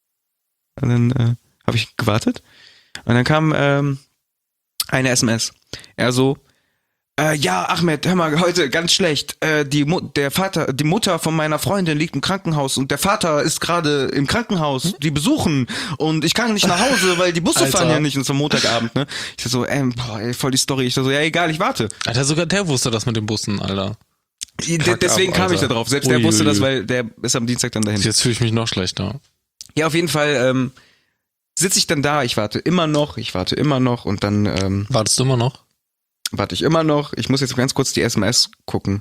Und dann äh, habe ich gewartet. Und dann kam ähm, eine S M S. Er so, Äh, ja, Ahmed, hör mal, heute ganz schlecht. Äh, die Mu- der Vater, die Mutter von meiner Freundin liegt im Krankenhaus und der Vater ist gerade im Krankenhaus, die besuchen und ich kann nicht nach Hause, weil die Busse Alter. fahren ja nicht und es war Montagabend, ne? Ich so, ähm, boah, ey, voll die Story. Ich so, ja, egal, ich warte. Alter, sogar der wusste das mit den Bussen, Alter. D- Kack Deswegen ab, kam ich da Alter. drauf. Selbst der Ui, wusste ui, das, ui. weil der ist am Dienstag dann dahin. Jetzt fühle ich mich noch schlechter. Ja, auf jeden Fall ähm, sitze ich dann da, ich warte immer noch, ich warte immer noch und dann ähm, Wartest du immer noch? warte ich immer noch. Ich muss jetzt ganz kurz die S M S gucken.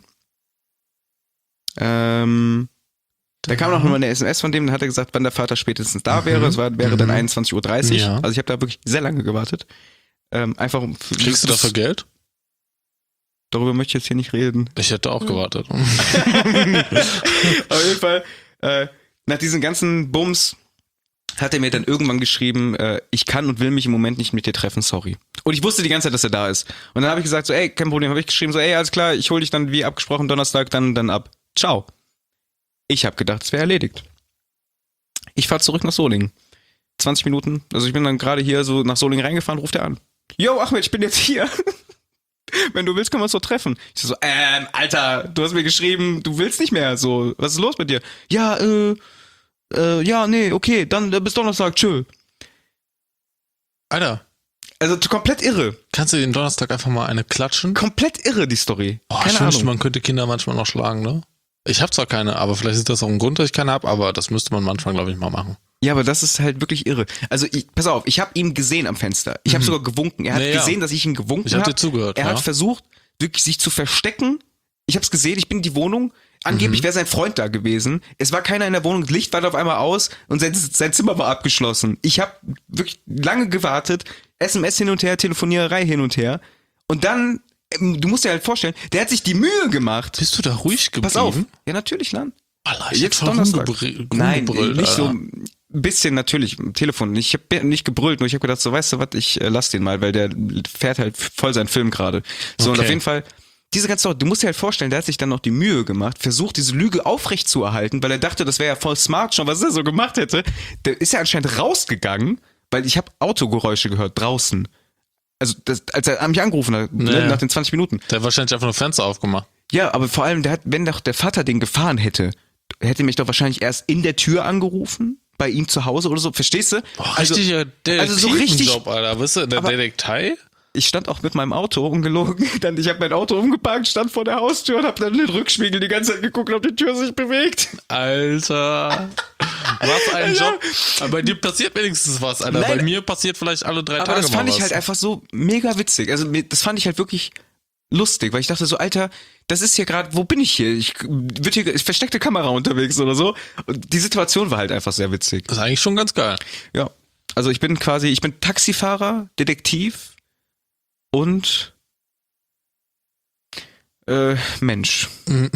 Ähm, da kam noch mal eine S M S von dem, dann hat er gesagt, wann der Vater spätestens da wäre. Es war, wäre dann Mhm. einundzwanzig Uhr dreißig. Ja. Also ich habe da wirklich sehr lange gewartet. Ähm, einfach um. Kriegst du dafür Geld? Darüber möchte ich jetzt hier nicht reden. Ich hätte auch gewartet. Auf jeden Fall, äh, nach diesen ganzen Bums hat er mir dann irgendwann geschrieben, äh, ich kann und will mich im Moment nicht mit dir treffen, sorry. Und ich wusste die ganze Zeit, dass er da ist. Und dann habe ich gesagt, so, ey, kein Problem, habe ich geschrieben, so, ey, alles klar, ich hol dich dann wie abgesprochen Donnerstag dann, dann ab. Ciao. Ich habe gedacht, es wäre erledigt. Ich fahr zurück nach Solingen. zwanzig Minuten, also ich bin dann gerade hier so nach Solingen reingefahren, ruft er an. Yo, Ahmed, ich bin jetzt hier. Wenn du willst, können wir uns so treffen. Ich so, ähm, Alter, du hast mir geschrieben, du willst nicht mehr, so, was ist los mit dir? Ja, äh, äh, ja, nee, okay, dann äh, bis Donnerstag, tschö. Alter, Also t- komplett irre. kannst du den Donnerstag einfach mal eine klatschen? Komplett irre, die Story. Oh, Keine ich wünschte, Ahnung. man könnte Kinder manchmal noch schlagen, ne? Ich habe zwar keine, aber vielleicht ist das auch ein Grund, dass ich keine habe, aber das müsste man manchmal, glaube ich, mal machen. Ja, aber das ist halt wirklich irre. Also, ich, pass auf, ich habe ihn gesehen am Fenster. Ich habe sogar gewunken. Er hat Ja, ja. gesehen, dass ich ihn gewunken Ich habe habe. dir zugehört, Er ja. hat versucht, wirklich sich zu verstecken. Ich habe es gesehen, ich bin in die Wohnung. Angeblich Mhm. wäre sein Freund da gewesen. Es war keiner in der Wohnung, das Licht war auf einmal aus und sein, sein Zimmer war abgeschlossen. Ich habe wirklich lange gewartet, S M S hin und her, Telefoniererei hin und her. Und dann, ähm, du musst dir halt vorstellen, der hat sich die Mühe gemacht. Bist du da ruhig geblieben? Pass auf. Ja, natürlich, Lan. Alter, ich Jetzt hätte voll Donnerstag. rumgebrüllt, Nein, rumgebrüllt, nicht so. Alter. ein bisschen natürlich am Telefon. Ich habe nicht gebrüllt, nur ich habe gedacht, so weißt du was, ich äh, lass den mal, weil der fährt halt voll seinen Film gerade. So, Okay. und auf jeden Fall, diese ganze Sache, du musst dir halt vorstellen, der hat sich dann noch die Mühe gemacht, versucht diese Lüge aufrecht zu erhalten, weil er dachte, das wäre ja voll smart schon, was er so gemacht hätte. Der ist ja anscheinend rausgegangen, weil ich habe Autogeräusche gehört draußen. Also das, als er mich angerufen hat, Naja. ne, nach den zwanzig Minuten. Der hat wahrscheinlich einfach nur Fenster aufgemacht. Ja, aber vor allem, der hat, wenn doch der Vater den gefahren hätte, hätte mich doch wahrscheinlich erst in der Tür angerufen, bei ihm zu Hause oder so, verstehst du? Oh, richtiger also so richtig- Job, Alter. Bist du der Aber- Detektei? Ich stand auch mit meinem Auto ungelogen, dann ich habe mein Auto umgeparkt, stand vor der Haustür und habe dann in den Rückspiegel die ganze Zeit geguckt, ob die Tür sich bewegt. Alter. Was ein Job. Aber bei dir passiert wenigstens was, Alter. Nein, bei mir passiert vielleicht alle drei Aber Tage das fand mal ich was. halt einfach so mega witzig. Also mir- das fand ich halt wirklich lustig, weil ich dachte so, Alter, das ist hier gerade, wo bin ich hier? Ich wird hier ist versteckte Kamera unterwegs oder so. Und die Situation war halt einfach sehr witzig. Das ist eigentlich schon ganz geil. Ja. Also ich bin quasi, ich bin Taxifahrer, Detektiv und äh, Mensch.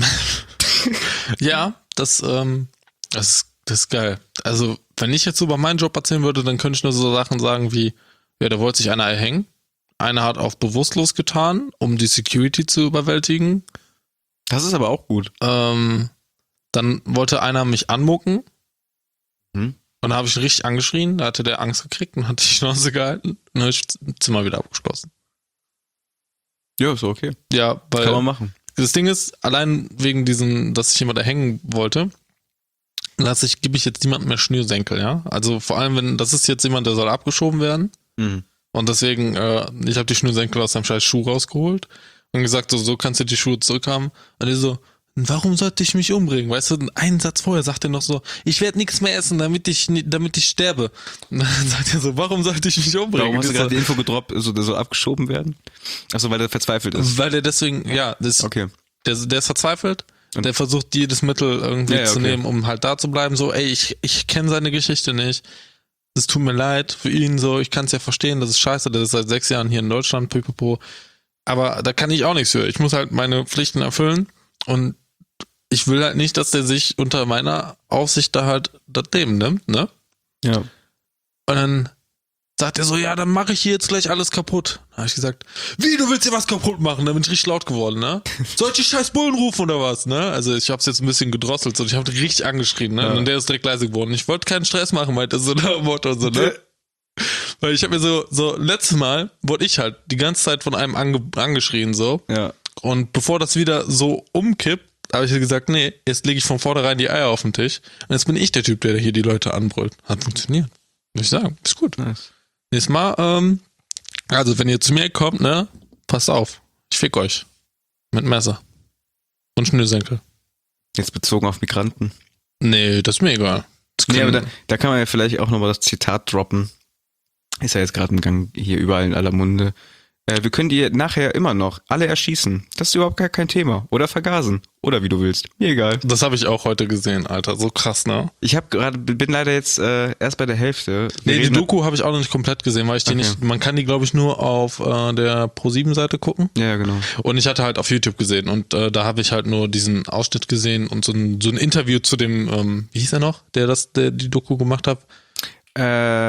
Ja, das, ähm, das, ist- das ist geil. Also, wenn ich jetzt über meinen Job erzählen würde, dann könnte ich nur so Sachen sagen wie, ja, da wollte sich einer erhängen. Einer hat auf bewusstlos getan, um die Security zu überwältigen. Das ist aber auch gut. Ähm, dann wollte einer mich anmucken. Hm? Und dann habe ich ihn richtig angeschrien. Da hatte der Angst gekriegt und hat die Schnauze gehalten. Und dann habe ich das Zimmer wieder abgeschlossen. Ja, ist okay. Ja, weil Kann man machen. das Ding ist, allein wegen diesem, dass sich jemand erhängen wollte, lasse ich, gebe ich jetzt niemandem mehr Schnürsenkel, ja. Also vor allem, wenn, das ist jetzt jemand, der soll abgeschoben werden. Mhm. Und deswegen, äh, ich habe die Schnürsenkel aus seinem scheiß Schuh rausgeholt und gesagt, so, so kannst du die Schuhe zurückhaben. Und er so, warum sollte ich mich umbringen? Weißt du, einen Satz vorher sagt er noch so, ich werde nichts mehr essen, damit ich ni- damit ich sterbe. Und dann sagt er so, warum sollte ich mich umbringen? Warum hast du Ich so, gerade die Info gedroppt, so, der soll abgeschoben werden? Achso, weil er verzweifelt ist. weil er deswegen, ja, das, Okay. der, der ist verzweifelt. Und- Der versucht jedes Mittel irgendwie Ja, ja, zu okay. nehmen, um halt da zu bleiben. So, ey, ich, ich kenne seine Geschichte nicht. Es tut mir leid für ihn so. Ich kann es ja verstehen, das ist scheiße. Der ist seit sechs Jahren hier in Deutschland, pipapo. Aber da kann ich auch nichts für. Ich muss halt meine Pflichten erfüllen. Und ich will halt nicht, dass der sich unter meiner Aufsicht da halt das Leben nimmt, ne? Ja. Und dann sagt er so, ja, dann mache ich hier jetzt gleich alles kaputt. Da habe ich gesagt, wie, du willst hier was kaputt machen? Da bin ich richtig laut geworden, ne? Soll ich die scheiß Bullen rufen oder was, ne? Also ich hab's jetzt ein bisschen gedrosselt und ich habe richtig angeschrien, ne? Ja. Und der ist direkt leise geworden. Ich wollte keinen Stress machen, meinte so nach dem Motto, so, ne? Weil ich habe mir so, so, letztes Mal wurde ich halt die ganze Zeit von einem ange angeschrien, so. Ja. Und bevor das wieder so umkippt, habe ich gesagt, nee, jetzt lege ich von vornherein die Eier auf den Tisch. Und jetzt bin ich der Typ, der hier die Leute anbrüllt. Hat funktioniert. Muss ich sagen. Ist gut. Nice. Nächstes Mal, ähm, also wenn ihr zu mir kommt, ne, passt auf. Ich fick euch. Mit Messer. Und Schnürsenkel. Jetzt bezogen auf Migranten. Nee, das ist mir egal. Das Nee, aber können- da, da kann man ja vielleicht auch nochmal das Zitat droppen. Ist ja jetzt gerade im Gang hier überall in aller Munde. Äh, wir können die nachher immer noch alle erschießen. Das ist überhaupt gar kein Thema. Oder vergasen. Oder wie du willst. Mir egal. das habe ich auch heute gesehen, Alter. So krass, ne? Ich habe gerade bin leider jetzt äh, erst bei der Hälfte. Wir Nee, die reden- Doku habe ich auch noch nicht komplett gesehen, weil ich die Okay. nicht, man kann die, glaube ich, nur auf äh, der Pro sieben Seite gucken. Ja, genau. Und ich hatte halt auf YouTube gesehen und äh, da habe ich halt nur diesen Ausschnitt gesehen und so ein, so ein Interview zu dem, ähm, wie hieß er noch, der das, der die Doku gemacht hat. Äh,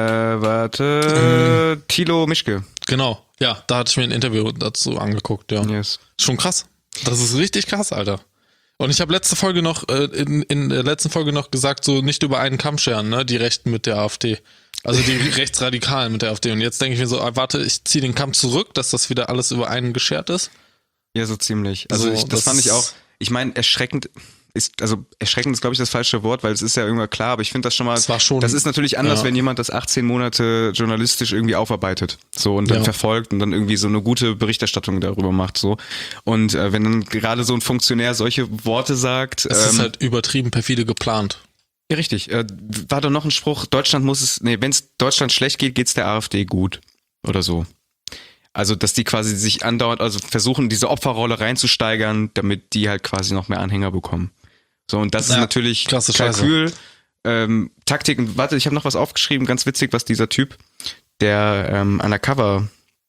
warte. Ähm. Thilo Mischke. Genau, ja, da hatte ich mir ein Interview dazu angeguckt, ja. Yes. Schon krass. Das ist richtig krass, Alter. Und ich habe letzte Folge noch, äh, in, in der letzten Folge noch gesagt, so nicht über einen Kamm scheren, ne, die Rechten mit der AfD. Also die Rechtsradikalen mit der AfD. Und jetzt denke ich mir so, ah, warte, ich ziehe den Kamm zurück, dass das wieder alles über einen geschert ist. Ja, so ziemlich. Also So, ich, das, das fand ich ist- auch, ich meine, erschreckend ist, also erschreckend ist, glaube ich, das falsche Wort, weil es ist ja irgendwann klar, aber ich finde das schon mal, Das war schon- das ist natürlich anders, ja. wenn jemand das achtzehn Monate journalistisch irgendwie aufarbeitet, so, und dann Ja. verfolgt und dann irgendwie so eine gute Berichterstattung darüber macht, so. Und äh, wenn dann gerade so ein Funktionär solche Worte sagt, Es ist ähm, halt übertrieben perfide geplant. ja, richtig, äh, war doch noch ein Spruch, Deutschland muss es, nee, wenn es Deutschland schlecht geht, geht's der AfD gut. Oder so. Also, dass die quasi sich andauernd, also versuchen, diese Opferrolle reinzusteigern, damit die halt quasi noch mehr Anhänger bekommen. So, und das Ja, ist natürlich krasse Scheiße. Kalkül, ähm, Taktik. Und warte, ich habe noch was aufgeschrieben, ganz witzig, was dieser Typ, der ähm, Undercover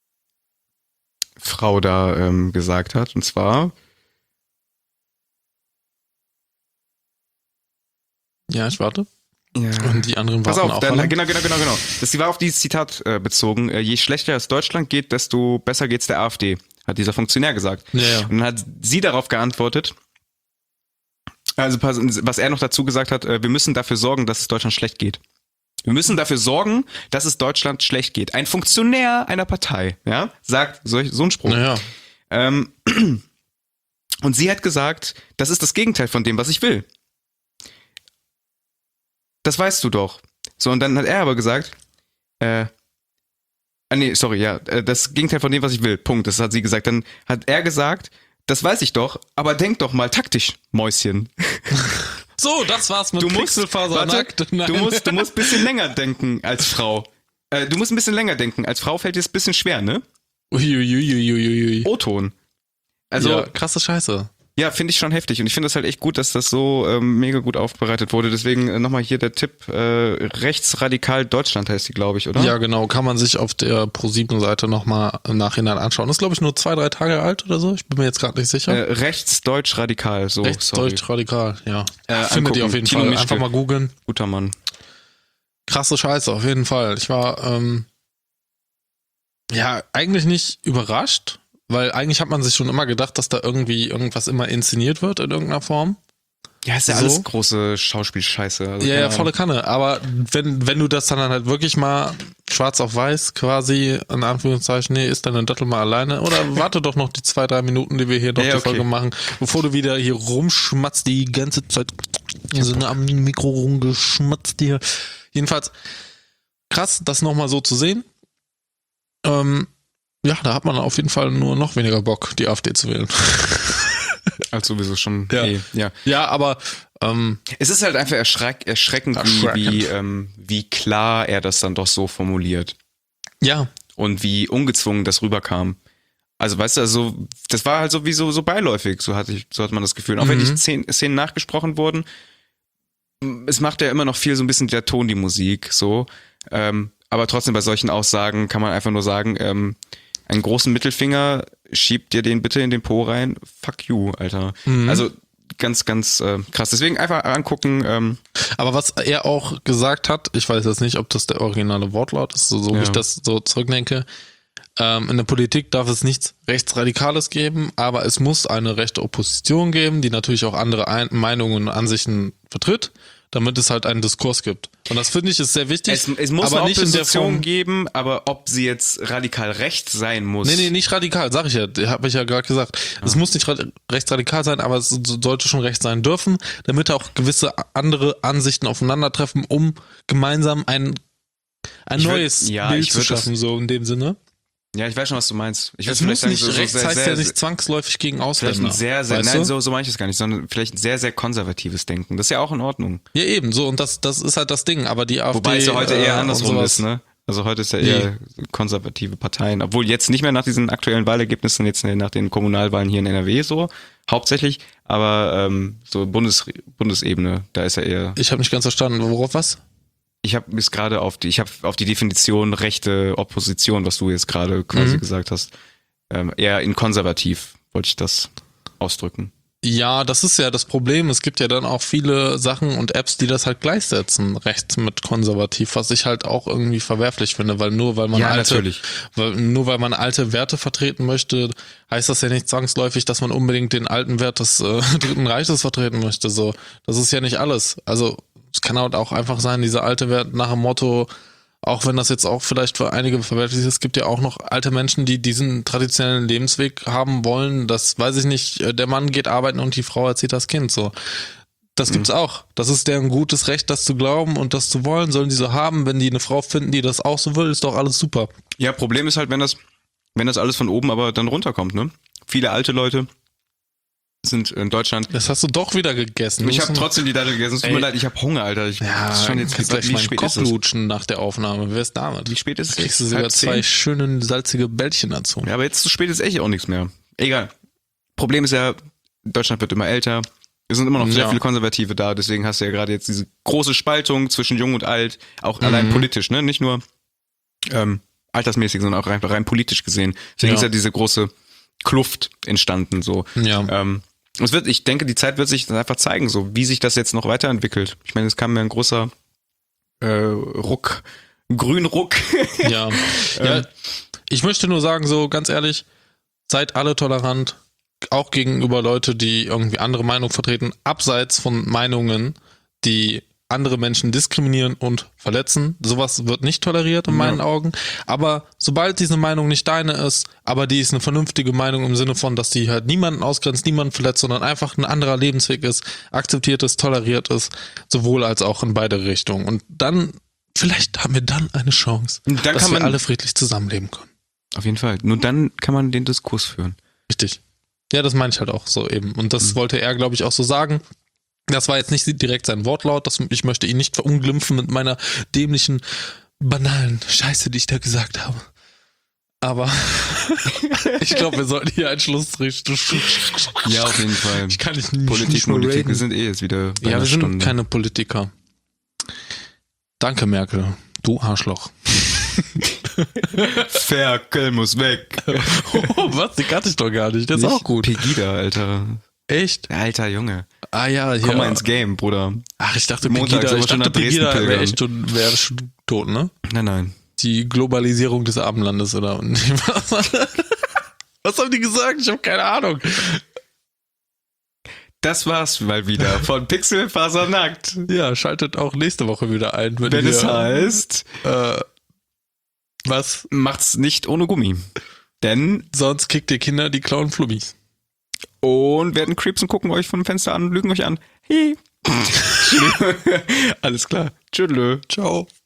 Frau da ähm, gesagt hat. Und zwar, Ja, ich warte. Ja. Und die anderen Pass warten auf, auch dann, alle. genau, genau, genau, genau. Das war auf dieses Zitat äh, bezogen. Äh, je schlechter es Deutschland geht, desto besser geht's der AfD, hat dieser Funktionär gesagt. Ja, ja. Und dann hat sie darauf geantwortet, also was er noch dazu gesagt hat, äh, wir müssen dafür sorgen, dass es Deutschland schlecht geht. Wir müssen dafür sorgen, dass es Deutschland schlecht geht. Ein Funktionär einer Partei, ja, sagt solch, so einen Spruch. Naja. Ähm, und sie hat gesagt, das ist das Gegenteil von dem, was ich will. Das weißt du doch. So, und dann hat er aber gesagt, äh, ah nee, sorry, ja, äh, das Gegenteil von dem, was ich will. Punkt, das hat sie gesagt. Dann hat er gesagt, das weiß ich doch, aber denk doch mal taktisch, Mäuschen. So, das war's mit Du musst, Pixelfaser warte, nackt. du musst, du musst ein bisschen länger denken als Frau. Äh, du musst ein bisschen länger denken. Als Frau fällt dir es ein bisschen schwer, ne? Uiuiuiuiui. O-Ton. Also, ja, ja, krasse Scheiße. finde ich schon heftig. Und ich finde es halt echt gut, dass das so ähm, mega gut aufbereitet wurde. Deswegen äh, nochmal hier der Tipp, äh, Rechtsradikal Deutschland heißt die, glaube ich, oder? Ja, genau. Kann man sich auf der ProSieben-Seite nochmal im Nachhinein anschauen. Das ist, glaube ich, nur zwei, drei Tage alt oder so. Ich bin mir jetzt gerade nicht sicher. Äh, Rechtsdeutsch radikal, so, sorry. Rechtsdeutsch radikal, ja. Äh, Findet ihr auf jeden Tino Fall. Mischke. Einfach mal googeln. Guter Mann. Krasse Scheiße, auf jeden Fall. Ich war, ähm, ja, eigentlich nicht überrascht, weil eigentlich hat man sich schon immer gedacht, dass da irgendwie irgendwas immer inszeniert wird in irgendeiner Form. Ja, ist ja So. alles große Schauspielscheiße. Also Ja, keine ja, volle Ahnung. Kanne. Aber wenn, wenn du das dann halt wirklich mal schwarz auf weiß quasi, in Anführungszeichen, nee, ist deine Dattel mal alleine. Oder warte doch noch die zwei, drei Minuten, die wir hier noch Ja, die okay. Folge machen, bevor du wieder hier rumschmatzt die ganze Zeit. So eine am Mikro rumgeschmatzt hier. Jedenfalls krass, das nochmal so zu sehen. Ähm, ja, da hat man auf jeden Fall nur noch weniger Bock, die AfD zu wählen. Als sowieso schon. Ja. Eh, ja. Ja, aber ähm, Es ist halt einfach erschreck, erschreckend, Erschreckend. Wie, wie, ähm, wie klar er das dann doch so formuliert. ja, Und wie ungezwungen das rüberkam. Also weißt du, also das war halt so wie so, so beiläufig, so hatte ich, so hat man das Gefühl. Auch wenn Mhm. die Szenen, Szenen nachgesprochen wurden, es macht ja immer noch viel so ein bisschen der Ton, die Musik, so. Ähm, aber trotzdem bei solchen Aussagen kann man einfach nur sagen, ähm, einen großen Mittelfinger, schiebt dir den bitte in den Po rein, fuck you, Alter. Mhm. Also ganz, ganz äh, krass. Deswegen einfach angucken. Ähm, aber was er auch gesagt hat, ich weiß jetzt nicht, ob das der originale Wortlaut ist, so, so wie Ja. ich das so zurückdenke, ähm, in der Politik darf es nichts Rechtsradikales geben, aber es muss eine rechte Opposition geben, die natürlich auch andere Ein- Meinungen und Ansichten vertritt, damit es halt einen Diskurs gibt. Und das finde ich ist sehr wichtig. es, es muss aber eine nicht in der Opposition Form. geben, aber ob sie jetzt radikal rechts sein muss. Nee, nee, nicht radikal, sag ich ja, habe ich ja gerade gesagt. Es muss nicht ra- rechtsradikal sein, aber es so- sollte schon rechts sein dürfen, damit auch gewisse andere Ansichten aufeinandertreffen, um gemeinsam ein, ein Ich würd- neues ja, Bild ich zu würd das- schaffen, so in dem Sinne. Ja, ich weiß schon, was du meinst. Ich Es würd muss vielleicht nicht, sagen, so, so rechts sehr, heißt sehr, ja nicht zwangsläufig gegen Vielleicht Ausländer. ein sehr, sehr, weißt nein, du? so, so meine ich es gar nicht, sondern vielleicht ein sehr, sehr konservatives Denken. Das ist ja auch in Ordnung. Ja, eben, so, und das, das ist halt das Ding, aber die AfD. Wobei es ja heute äh, eher und andersrum sowas- ist, ne? Also heute ist ja eher konservative Parteien. Obwohl jetzt nicht mehr nach diesen aktuellen Wahlergebnissen, jetzt nach den Kommunalwahlen hier in N R W so, hauptsächlich, aber ähm, so Bundes, Bundesebene, da ist ja eher. Ich habe nicht ganz verstanden, worauf was? Ich habe bis gerade auf die, ich habe auf die Definition rechte Opposition, was du jetzt gerade quasi Mhm. gesagt hast, ähm, eher in konservativ wollte ich das ausdrücken. Ja, das ist ja das Problem. Es gibt ja dann auch viele Sachen und Apps, die das halt gleichsetzen, rechts mit konservativ, was ich halt auch irgendwie verwerflich finde, weil nur weil man Ja, alte, natürlich. weil, nur weil man alte Werte vertreten möchte, heißt das ja nicht zwangsläufig, dass man unbedingt den alten Wert des äh, Dritten Reiches vertreten möchte. So, das ist ja nicht alles. Also es kann halt auch einfach sein, dieser alte Wert nach dem Motto, auch wenn das jetzt auch vielleicht für einige verwerflich ist, es gibt ja auch noch alte Menschen, die diesen traditionellen Lebensweg haben wollen. Das weiß ich nicht, der Mann geht arbeiten und die Frau erzieht das Kind. So, das gibt's auch. Das ist deren gutes Recht, das zu glauben und das zu wollen, sollen die so haben. Wenn die eine Frau finden, die das auch so will, ist doch alles super. Ja, Problem ist halt, wenn das, wenn das alles von oben aber dann runterkommt, ne? Viele alte Leute sind in Deutschland. Das hast du doch wieder gegessen. Ich Du habe musst- trotzdem die Dattel gegessen. Es tut Ey. mir leid, ich habe Hunger, Alter. Ich, ja, das ist schon jetzt, kannst gleich wie mal einen spät Koch ist es? lutschen nach der Aufnahme. Wie wär's damit? Wie spät ist es Da kriegst du jetzt? sogar Halb zwei zehn? schöne salzige Bällchen dazu. Ja, aber jetzt zu spät ist echt auch nichts mehr. Egal. Problem ist ja, Deutschland wird immer älter. Es sind immer noch sehr Ja. viele Konservative da, deswegen hast du ja gerade jetzt diese große Spaltung zwischen Jung und Alt, auch allein Mhm. politisch, ne? Nicht nur ähm, altersmäßig, sondern auch rein, rein politisch gesehen. Deswegen Ja. ist ja diese große Kluft entstanden, so. Ja. Ähm, es wird, ich denke, die Zeit wird sich dann einfach zeigen, so wie sich das jetzt noch weiterentwickelt. Ich meine, es kam ja ein großer äh, Ruck, Grünruck. Ja. ja. Ich möchte nur sagen, so ganz ehrlich, seid alle tolerant, auch gegenüber Leute, die irgendwie andere Meinungen vertreten, abseits von Meinungen, die andere Menschen diskriminieren und verletzen. Sowas wird nicht toleriert in meinen ja. Augen. Aber sobald diese Meinung nicht deine ist, aber die ist eine vernünftige Meinung im Sinne von, dass die halt niemanden ausgrenzt, niemanden verletzt, sondern einfach ein anderer Lebensweg ist, akzeptiert ist, toleriert ist, sowohl als auch in beide Richtungen. Und dann, vielleicht haben wir dann eine Chance, dann dass kann wir man alle friedlich zusammenleben können. Auf jeden Fall. Nur dann kann man den Diskurs führen. Richtig. Ja, das meine ich halt auch so eben. Und das mhm. wollte er, glaube ich, auch so sagen. Das war jetzt nicht direkt sein Wortlaut, das, ich möchte ihn nicht verunglimpfen mit meiner dämlichen, banalen Scheiße, die ich da gesagt habe. Aber ich glaube, wir sollten hier einen Schlussstrich. Ja, auf jeden Fall. Ich kann nicht, Politik, nicht nur Politik, reden. Wir sind eh jetzt wieder bei Ja, wir Stunde. sind keine Politiker. Danke, Merkel. Du Arschloch. Ferkel muss weg. Oh, was? Die kannte ich doch gar nicht. Das ist nicht auch gut. Pegida, Alter. Echt? Alter Junge. Ah ja, Komm ja. mal ins Game, Bruder. Ach, ich dachte, Montag Pegida, ich schon dachte, nach Dresden Pegida wäre pilgern. echt schon, wäre schon tot, ne? Nein, nein. Die Globalisierung des Abendlandes, oder? Was, was haben die gesagt? Ich habe keine Ahnung. Das war's mal wieder von Pixelfasernackt. Ja, schaltet auch nächste Woche wieder ein. Wenn, Wenn wir, es heißt, äh, was? Macht's nicht ohne Gummi. Denn Sonst kickt ihr Kinder, die klauen Flummis. Und werden Creeps und gucken euch vom Fenster an, lügen euch an. Hey. Alles klar. Tschüss. Ciao.